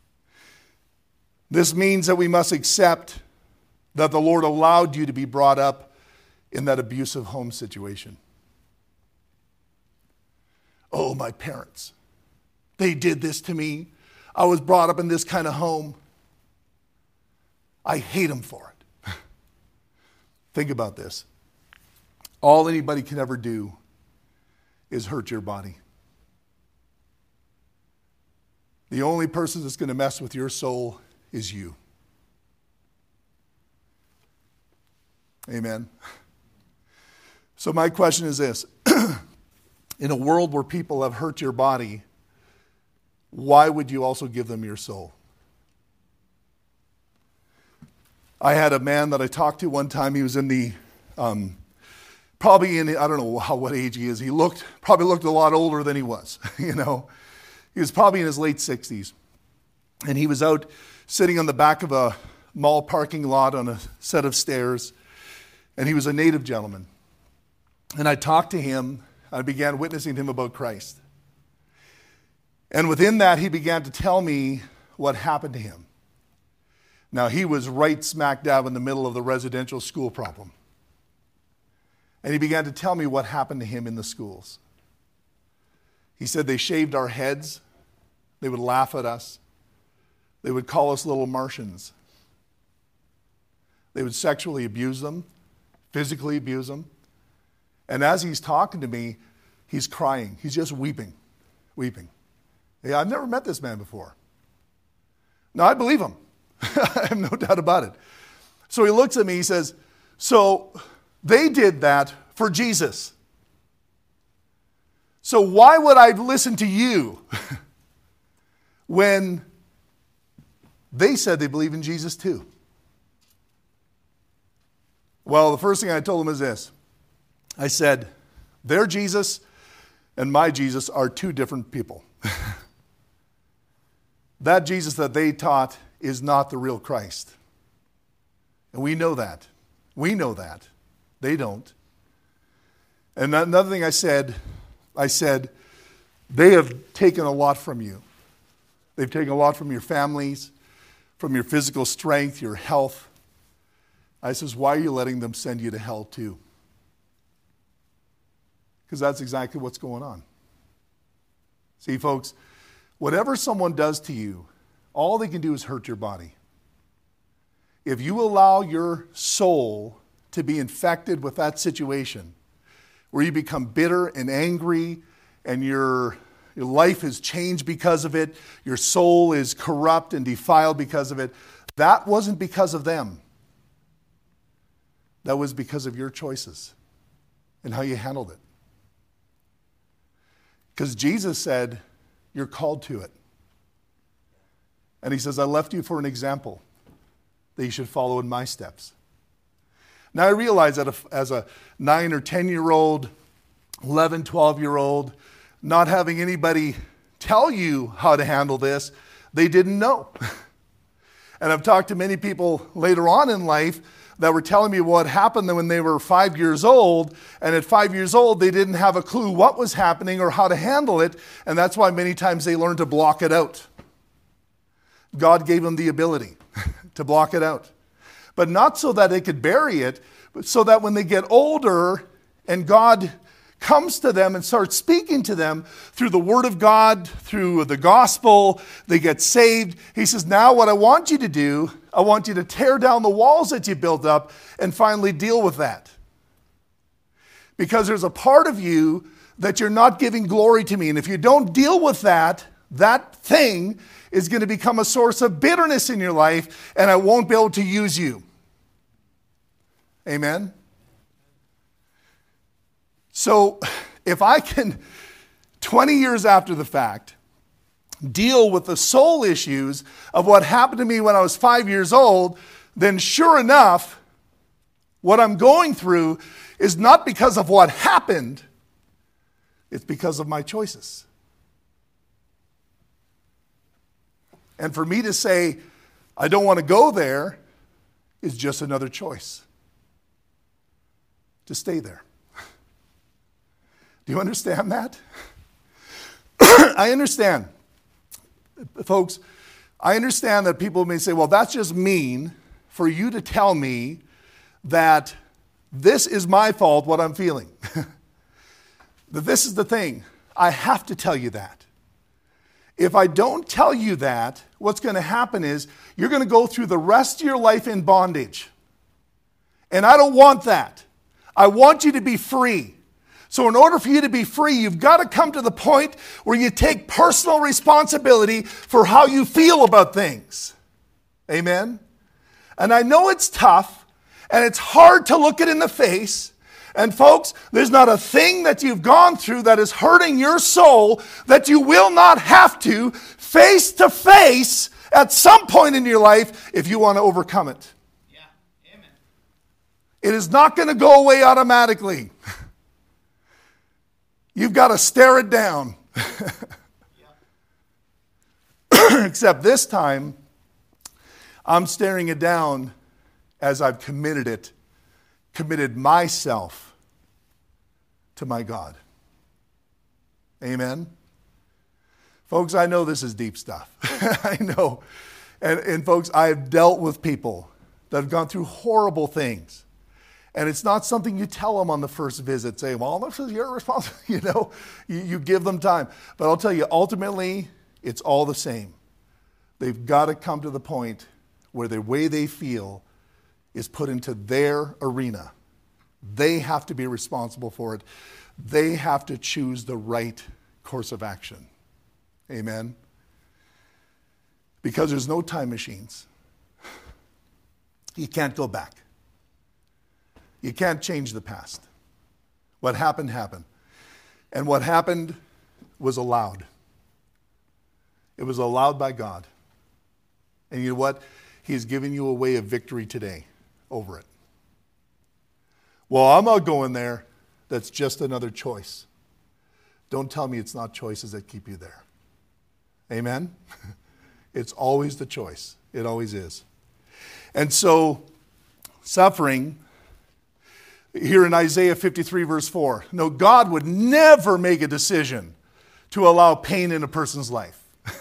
This means that we must accept that the Lord allowed you to be brought up in that abusive home situation. Oh, my parents. They did this to me. I was brought up in this kind of home. I hate them for it. Think about this. All anybody can ever do is hurt your body. The only person that's going to mess with your soul is you. Amen. So my question is this. In a world where people have hurt your body, why would you also give them your soul? I had a man that I talked to one time. He was in the, probably in, I don't know what age he is. He probably looked a lot older than he was, you know. He was probably in his late 60s. And he was out sitting on the back of a mall parking lot on a set of stairs. And he was a native gentleman. And I talked to him. I began witnessing to him about Christ. And within that, he began to tell me what happened to him. Now, he was right smack dab in the middle of the residential school problem. And he began to tell me what happened to him in the schools. He said they shaved our heads. They would laugh at us. They would call us little Martians. They would sexually abuse them, physically abuse them. And as he's talking to me, he's crying. He's just weeping. Yeah, I've never met this man before. Now, I believe him. I have no doubt about it. So he looks at me, he says, so they did that for Jesus. So why would I listen to you when they said they believe in Jesus too? Well, the first thing I told them is this. I said, their Jesus and my Jesus are two different people. That Jesus that they taught is not the real Christ. And we know that. We know that. They don't. And another thing I said, they have taken a lot from you. They've taken a lot from your families, from your physical strength, your health. I says, why are you letting them send you to hell too? Because that's exactly what's going on. See, folks, whatever someone does to you, all they can do is hurt your body. If you allow your soul to be infected with that situation, where you become bitter and angry, and your life has changed because of it, your soul is corrupt and defiled because of it, that wasn't because of them. That was because of your choices and how you handled it. Because Jesus said, you're called to it. And he says, I left you for an example that you should follow in my steps. Now I realize that as a 9 or 10-year-old, 11, 12-year-old, not having anybody tell you how to handle this, they didn't know. And I've talked to many people later on in life that were telling me what happened when they were 5 years old, and at 5 years old, they didn't have a clue what was happening or how to handle it, and that's why many times they learned to block it out. God gave them the ability to block it out. But not so that they could bury it, but so that when they get older and God comes to them and starts speaking to them through the Word of God, through the gospel, they get saved. He says, now what I want you to do, I want you to tear down the walls that you built up and finally deal with that. Because there's a part of you that you're not giving glory to me. And if you don't deal with that, that thing is going to become a source of bitterness in your life, and I won't be able to use you. Amen? So if I can, 20 years after the fact, deal with the soul issues of what happened to me when I was 5 years old, then sure enough, what I'm going through is not because of what happened, it's because of my choices. And for me to say, I don't want to go there, is just another choice. To stay there. Do you understand that? I understand. Folks, I understand that people may say, well, that's just mean for you to tell me that this is my fault, what I'm feeling. But this is the thing. I have to tell you that. If I don't tell you that, what's going to happen is you're going to go through the rest of your life in bondage. And I don't want that. I want you to be free. So in order for you to be free, you've got to come to the point where you take personal responsibility for how you feel about things. Amen? And I know it's tough, and it's hard to look it in the face. And folks, there's not a thing that you've gone through that is hurting your soul that you will not have to face at some point in your life if you want to overcome it. Yeah. Amen. It is not going to go away automatically. You've got to stare it down. Except this time, I'm staring it down as I've committed myself to my God. Amen? Folks, I know this is deep stuff. I know. And folks, I have dealt with people that have gone through horrible things. And it's not something you tell them on the first visit, saying, well, this is your responsibility. You give them time. But I'll tell you, ultimately, it's all the same. They've got to come to the point where the way they feel is put into their arena. They have to be responsible for it. They have to choose the right course of action. Amen? Because there's no time machines. You can't go back. You can't change the past. What happened, happened. And what happened was allowed. It was allowed by God. And you know what? He's giving you a way of victory today over it. Well, I'm not going there. That's just another choice. Don't tell me it's not choices that keep you there. Amen? It's always the choice. It always is. And so, suffering, here in Isaiah 53 verse 4, no, God would never make a decision to allow pain in a person's life.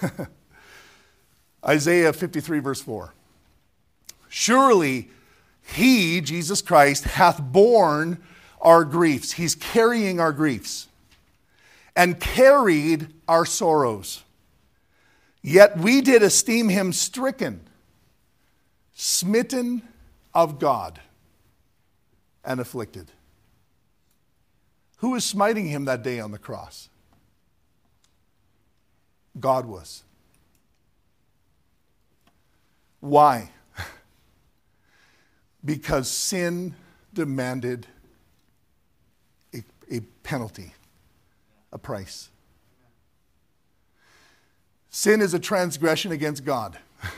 Isaiah 53 verse 4. Surely he, Jesus Christ, hath borne our griefs. He's carrying our griefs and carried our sorrows. Yet we did esteem him stricken, smitten of God, and afflicted. Who was smiting him that day on the cross? God was. Why? Because sin demanded a penalty, a price. Sin is a transgression against God.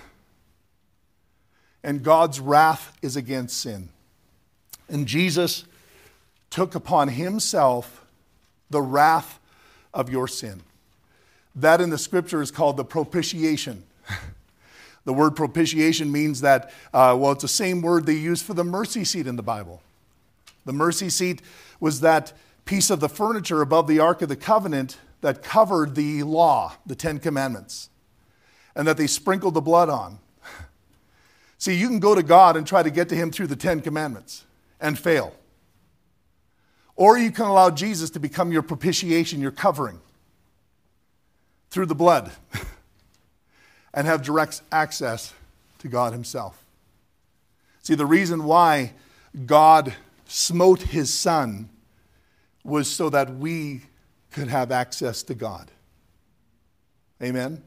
And God's wrath is against sin. And Jesus took upon himself the wrath of your sin. That in the scripture is called the propitiation. The word propitiation means that, it's the same word they use for the mercy seat in the Bible. The mercy seat was that piece of the furniture above the Ark of the Covenant that covered the law, the Ten Commandments, and that they sprinkled the blood on. See, you can go to God and try to get to him through the Ten Commandments and fail. Or you can allow Jesus to become your propitiation, your covering, through the blood, and have direct access to God himself. See, the reason why God smote his son was so that we could have access to God. Amen?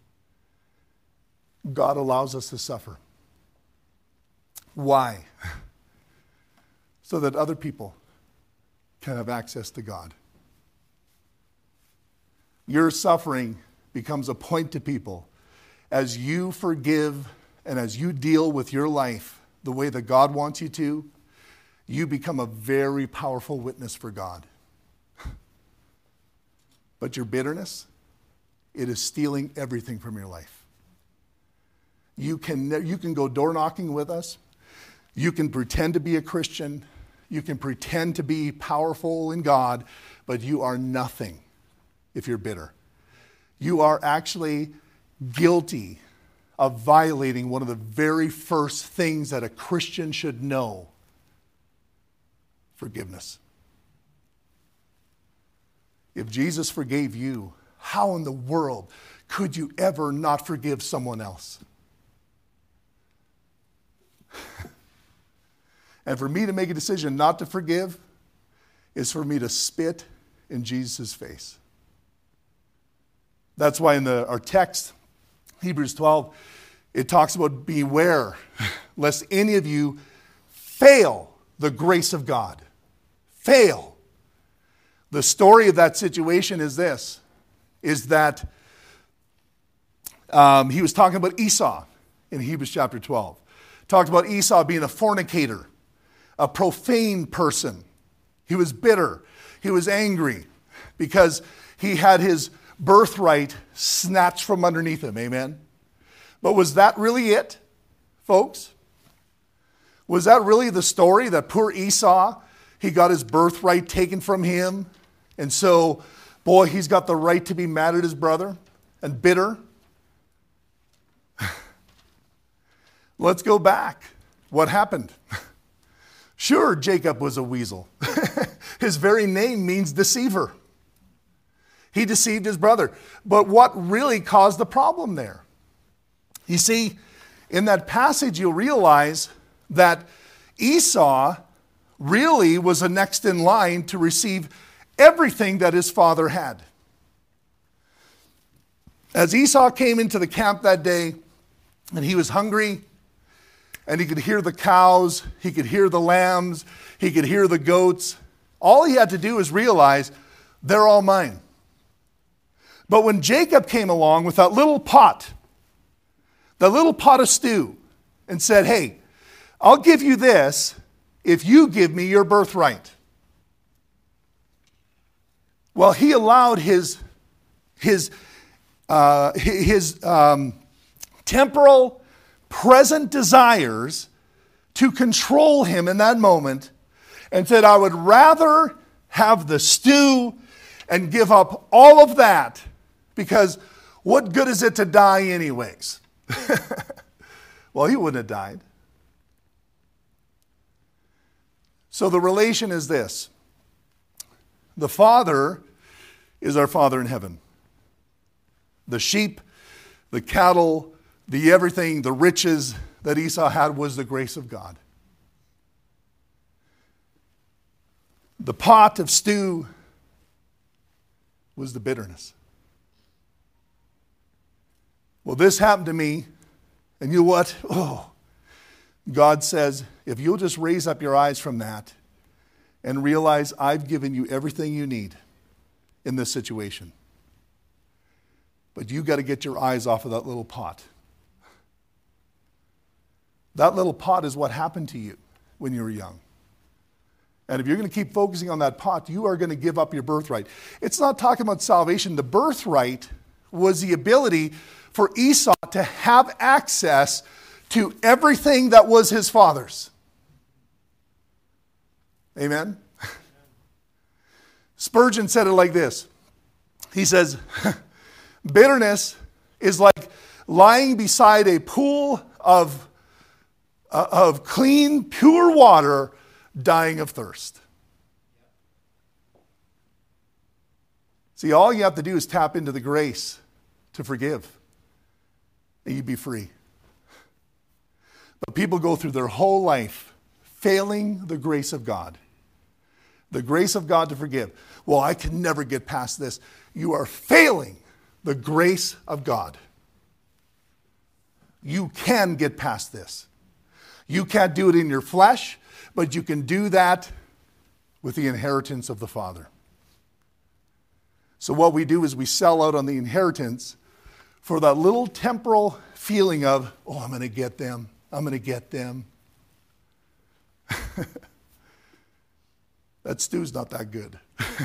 God allows us to suffer. Why? So that other people can have access to God. Your suffering becomes a point to people as you forgive and as you deal with your life the way that God wants you to. You become a very powerful witness for God. But your bitterness, it is stealing everything from your life. You can go door knocking with us. You can pretend to be a Christian. You can pretend to be powerful in God, but you are nothing if you're bitter. You are actually guilty of violating one of the very first things that a Christian should know: forgiveness. If Jesus forgave you, how in the world could you ever not forgive someone else? And for me to make a decision not to forgive is for me to spit in Jesus' face. That's why in our text, Hebrews 12, it talks about beware lest any of you fail the grace of God. Fail. The story of that situation is this, is that he was talking about Esau in Hebrews chapter 12. Talked about Esau being a fornicator, a profane person. He was bitter. He was angry because he had his birthright snatched from underneath him. Amen? But was that really it, folks? Was that really the story, that poor Esau, he got his birthright taken from him? And so, boy, he's got the right to be mad at his brother and bitter? Let's go back. What happened? Sure, Jacob was a weasel. His very name means deceiver. He deceived his brother. But what really caused the problem there? You see, in that passage, you'll realize that Esau really was the next in line to receive everything that his father had. As Esau came into the camp that day, and he was hungry, and he could hear the cows, he could hear the lambs, he could hear the goats. All he had to do is realize they're all mine. But when Jacob came along with that little pot of stew, and said, hey, I'll give you this if you give me your birthright. Well, he allowed his temporal, present desires to control him in that moment, and said, I would rather have the stew and give up all of that, because what good is it to die anyways? Well, he wouldn't have died. So the relation is this. The Father is our Father in heaven. The sheep, the cattle, the everything, the riches that Esau had was the grace of God. The pot of stew was the bitterness. Well, this happened to me, and you know what? Oh, God says, if you'll just raise up your eyes from that and realize I've given you everything you need in this situation. But you got to get your eyes off of that little pot. That little pot is what happened to you when you were young. And if you're going to keep focusing on that pot, you are going to give up your birthright. It's not talking about salvation. The birthright was the ability for Esau to have access to everything that was his father's. Amen? Spurgeon said it like this. He says, bitterness is like lying beside a pool of clean, pure water, dying of thirst. See, all you have to do is tap into the grace to forgive, and you'd be free. But people go through their whole life failing the grace of God. The grace of God to forgive. Well, I can never get past this. You are failing the grace of God. You can get past this. You can't do it in your flesh, but you can do that with the inheritance of the Father. So what we do is we sell out on the inheritance for that little temporal feeling of, oh, I'm going to get them. I'm going to get them. That stew's not that good.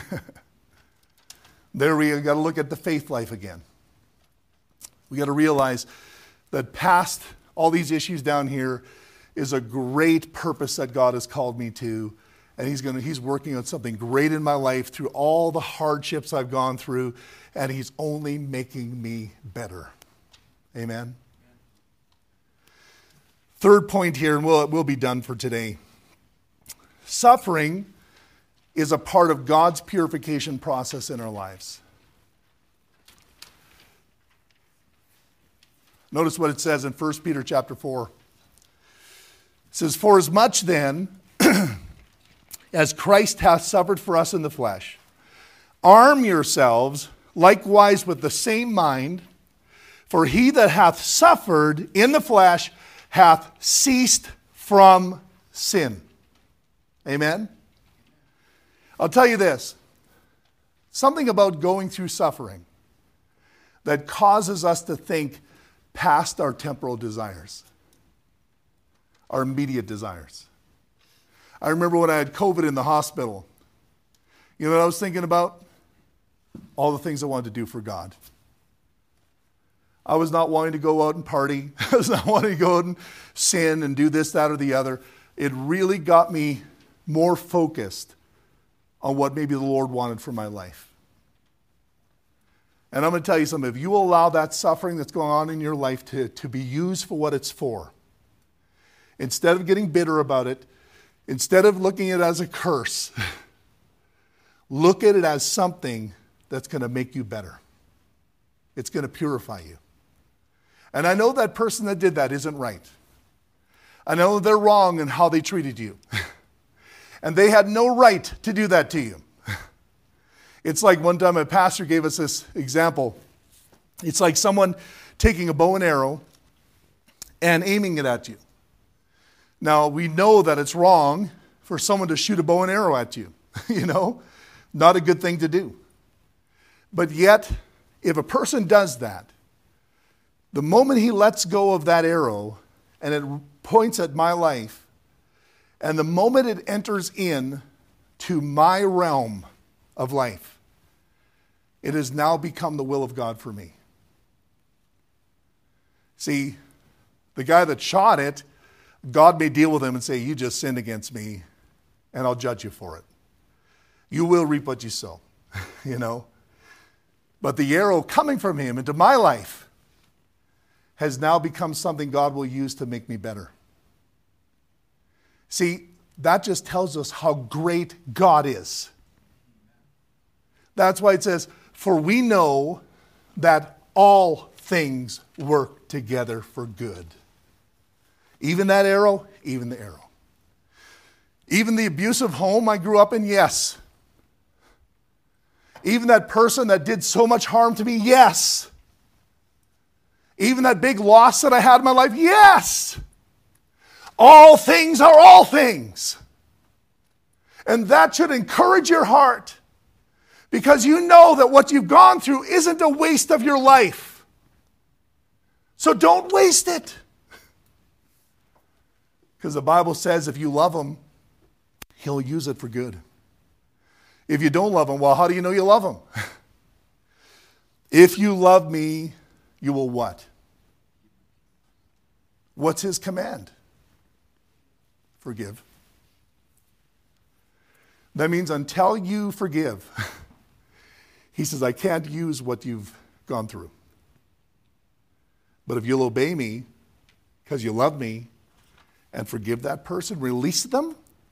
There we got to look at the faith life again. We got to realize that past all these issues down here is a great purpose that God has called me to, and He's working on something great in my life through all the hardships I've gone through, and He's only making me better. Amen. Third point here, and we'll be done for today. Suffering is a part of God's purification process in our lives. Notice what it says in 1 Peter chapter 4. It says, for as much then as Christ hath suffered for us in the flesh, arm yourselves likewise with the same mind, for he that hath suffered in the flesh hath ceased from sin. Amen? I'll tell you this. Something about going through suffering that causes us to think past our temporal desires, our immediate desires. I remember when I had COVID in the hospital. You know what I was thinking about? All the things I wanted to do for God. I was not wanting to go out and party. I was not wanting to go out and sin and do this, that, or the other. It really got me more focused on what maybe the Lord wanted for my life. And I'm going to tell you something. If you allow that suffering that's going on in your life to be used for what it's for, instead of getting bitter about it, instead of looking at it as a curse, look at it as something that's going to make you better. It's going to purify you. And I know that person that did that isn't right. I know they're wrong in how they treated you. And they had no right to do that to you. It's like one time a pastor gave us this example. It's like someone taking a bow and arrow and aiming it at you. Now, we know that it's wrong for someone to shoot a bow and arrow at you. Not a good thing to do. But yet, if a person does that, the moment he lets go of that arrow and it points at my life, and the moment it enters in to my realm of life, it has now become the will of God for me. See, the guy that shot it, God may deal with him and say, you just sinned against me, and I'll judge you for it. You will reap what you sow, But the arrow coming from him into my life has now become something God will use to make me better. See, that just tells us how great God is. That's why it says, for we know that all things work together for good. Even that arrow, even the arrow. Even the abusive home I grew up in, yes. Even that person that did so much harm to me, yes. Even that big loss that I had in my life, yes. All things are all things. And that should encourage your heart, because you know that what you've gone through isn't a waste of your life. So don't waste it. Because the Bible says if you love him, he'll use it for good. If you don't love him, well, how do you know you love him? If you love me, you will what? What's his command? Forgive. That means until you forgive, he says, I can't use what you've gone through. But if you'll obey me, because you love me, and forgive that person, release them,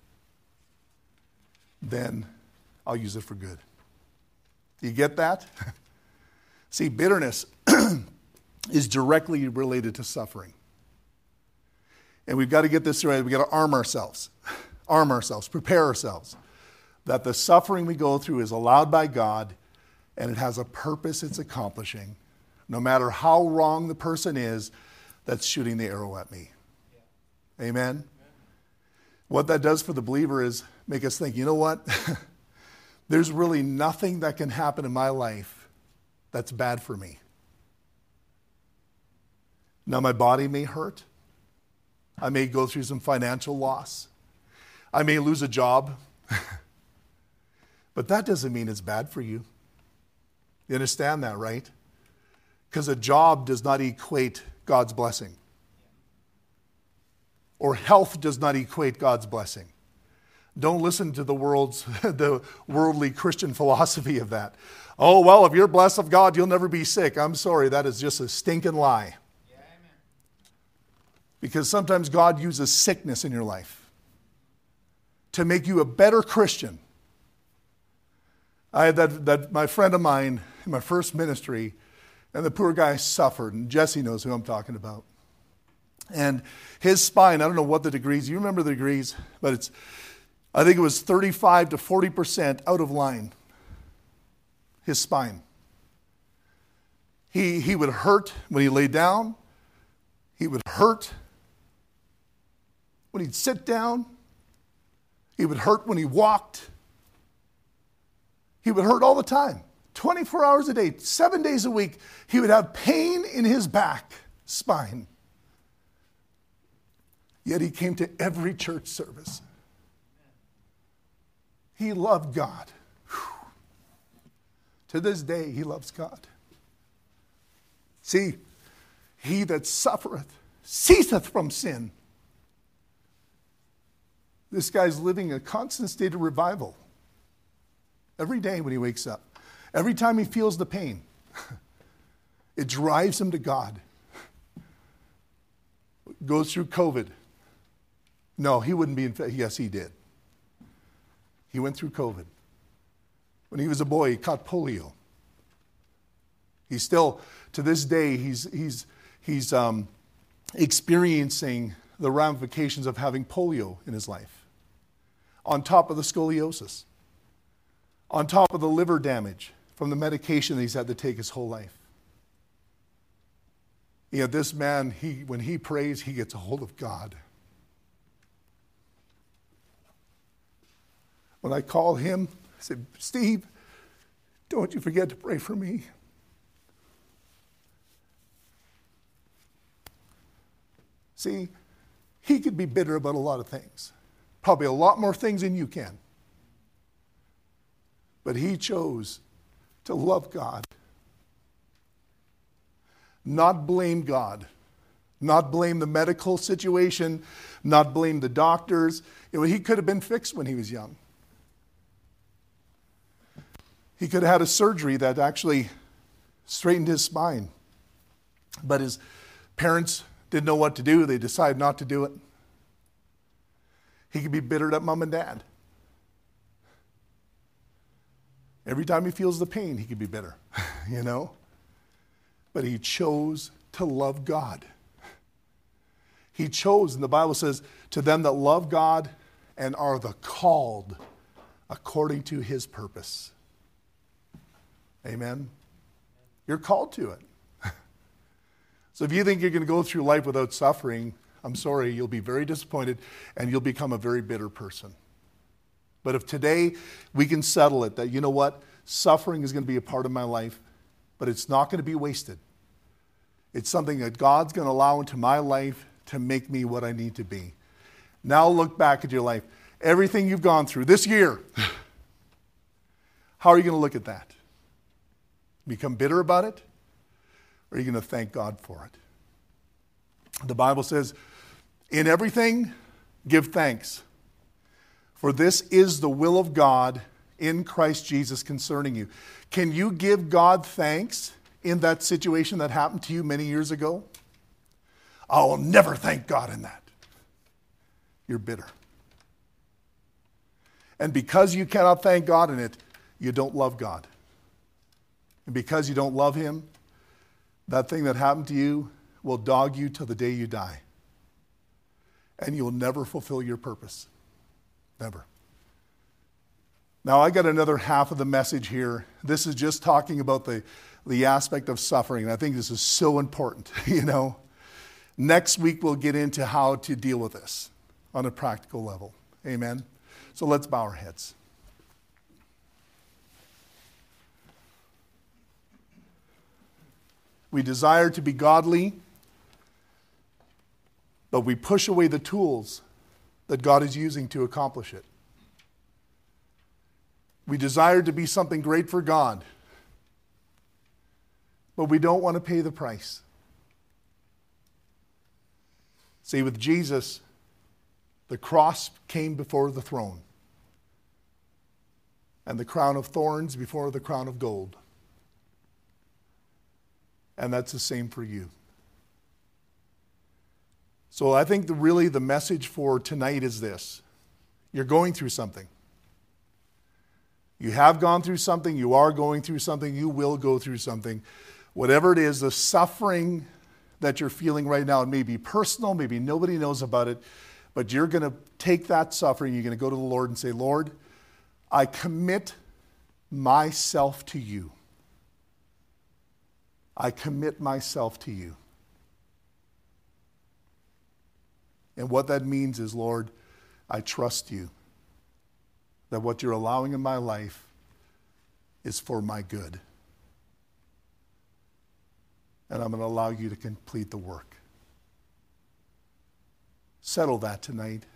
then I'll use it for good. Do you get that? See, bitterness is directly related to suffering. And we've got to get this right. We've got to arm ourselves, prepare ourselves, that the suffering we go through is allowed by God, and it has a purpose it's accomplishing, no matter how wrong the person is that's shooting the arrow at me. Yeah. Amen? What that does for the believer is make us think, you know what? There's really nothing that can happen in my life that's bad for me. Now, my body may hurt. I may go through some financial loss. I may lose a job. But that doesn't mean it's bad for you. You understand that, right? Because a job does not equate God's blessing. Or health does not equate God's blessing. Don't listen to the worldly Christian philosophy of that. Oh, well, if you're blessed of God, you'll never be sick. I'm sorry, that is just a stinking lie. Yeah, amen. Because sometimes God uses sickness in your life to make you a better Christian. I had my friend of mine in my first ministry, and the poor guy suffered, and Jesse knows who I'm talking about. And his spine, I don't know what the degrees, you remember the degrees, but I think it was 35 to 40% out of line, his spine. He would hurt when he lay down. He would hurt when he'd sit down. He would hurt when he walked. He would hurt all the time, 24 hours a day, 7 days a week. He would have pain in his back, spine. Yet he came to every church service. He loved God. Whew. To this day, he loves God. See, he that suffereth ceaseth from sin. This guy's living a constant state of revival. Every day when he wakes up. Every time he feels the pain. It drives him to God. Goes through COVID. No, he wouldn't be infected. Yes, he did. He went through COVID. When he was a boy, he caught polio. He's still, to this day, he's experiencing the ramifications of having polio in his life. On top of the scoliosis. On top of the liver damage from the medication that he's had to take his whole life. This man, when he prays, he gets a hold of God. When I called him, I said, Steve, don't you forget to pray for me. See, he could be bitter about a lot of things. Probably a lot more things than you can. But he chose to love God. Not blame God. Not blame the medical situation. Not blame the doctors. He could have been fixed when he was young. He could have had a surgery that actually straightened his spine. But his parents didn't know what to do. They decided not to do it. He could be bitter at mom and dad. Every time he feels the pain, he could be bitter, But he chose to love God. He chose, and the Bible says, to them that love God and are the called according to his purpose. Amen? You're called to it. So if you think you're going to go through life without suffering, I'm sorry, you'll be very disappointed and you'll become a very bitter person. But if today we can settle it that, you know what, suffering is going to be a part of my life, but it's not going to be wasted. It's something that God's going to allow into my life to make me what I need to be. Now look back at your life. Everything you've gone through this year, how are you going to look at that? Become bitter about it? Or are you going to thank God for it? The Bible says, in everything, give thanks. For this is the will of God in Christ Jesus concerning you. Can you give God thanks in that situation that happened to you many years ago? I will never thank God in that. You're bitter. And because you cannot thank God in it, you don't love God. And because you don't love him, that thing that happened to you will dog you till the day you die. And you'll never fulfill your purpose. Never. Now, I got another half of the message here. This is just talking about the aspect of suffering. And I think this is so important, Next week, we'll get into how to deal with this on a practical level. Amen? So let's bow our heads. We desire to be godly, but we push away the tools that God is using to accomplish it. We desire to be something great for God, but we don't want to pay the price. See, with Jesus, the cross came before the throne, and the crown of thorns before the crown of gold. And that's the same for you. So I think really the message for tonight is this. You're going through something. You have gone through something. You are going through something. You will go through something. Whatever it is, the suffering that you're feeling right now, it may be personal, maybe nobody knows about it, but you're going to take that suffering, you're going to go to the Lord and say, Lord, I commit myself to you. I commit myself to you. And what that means is, Lord, I trust you that what you're allowing in my life is for my good. And I'm going to allow you to complete the work. Settle that tonight.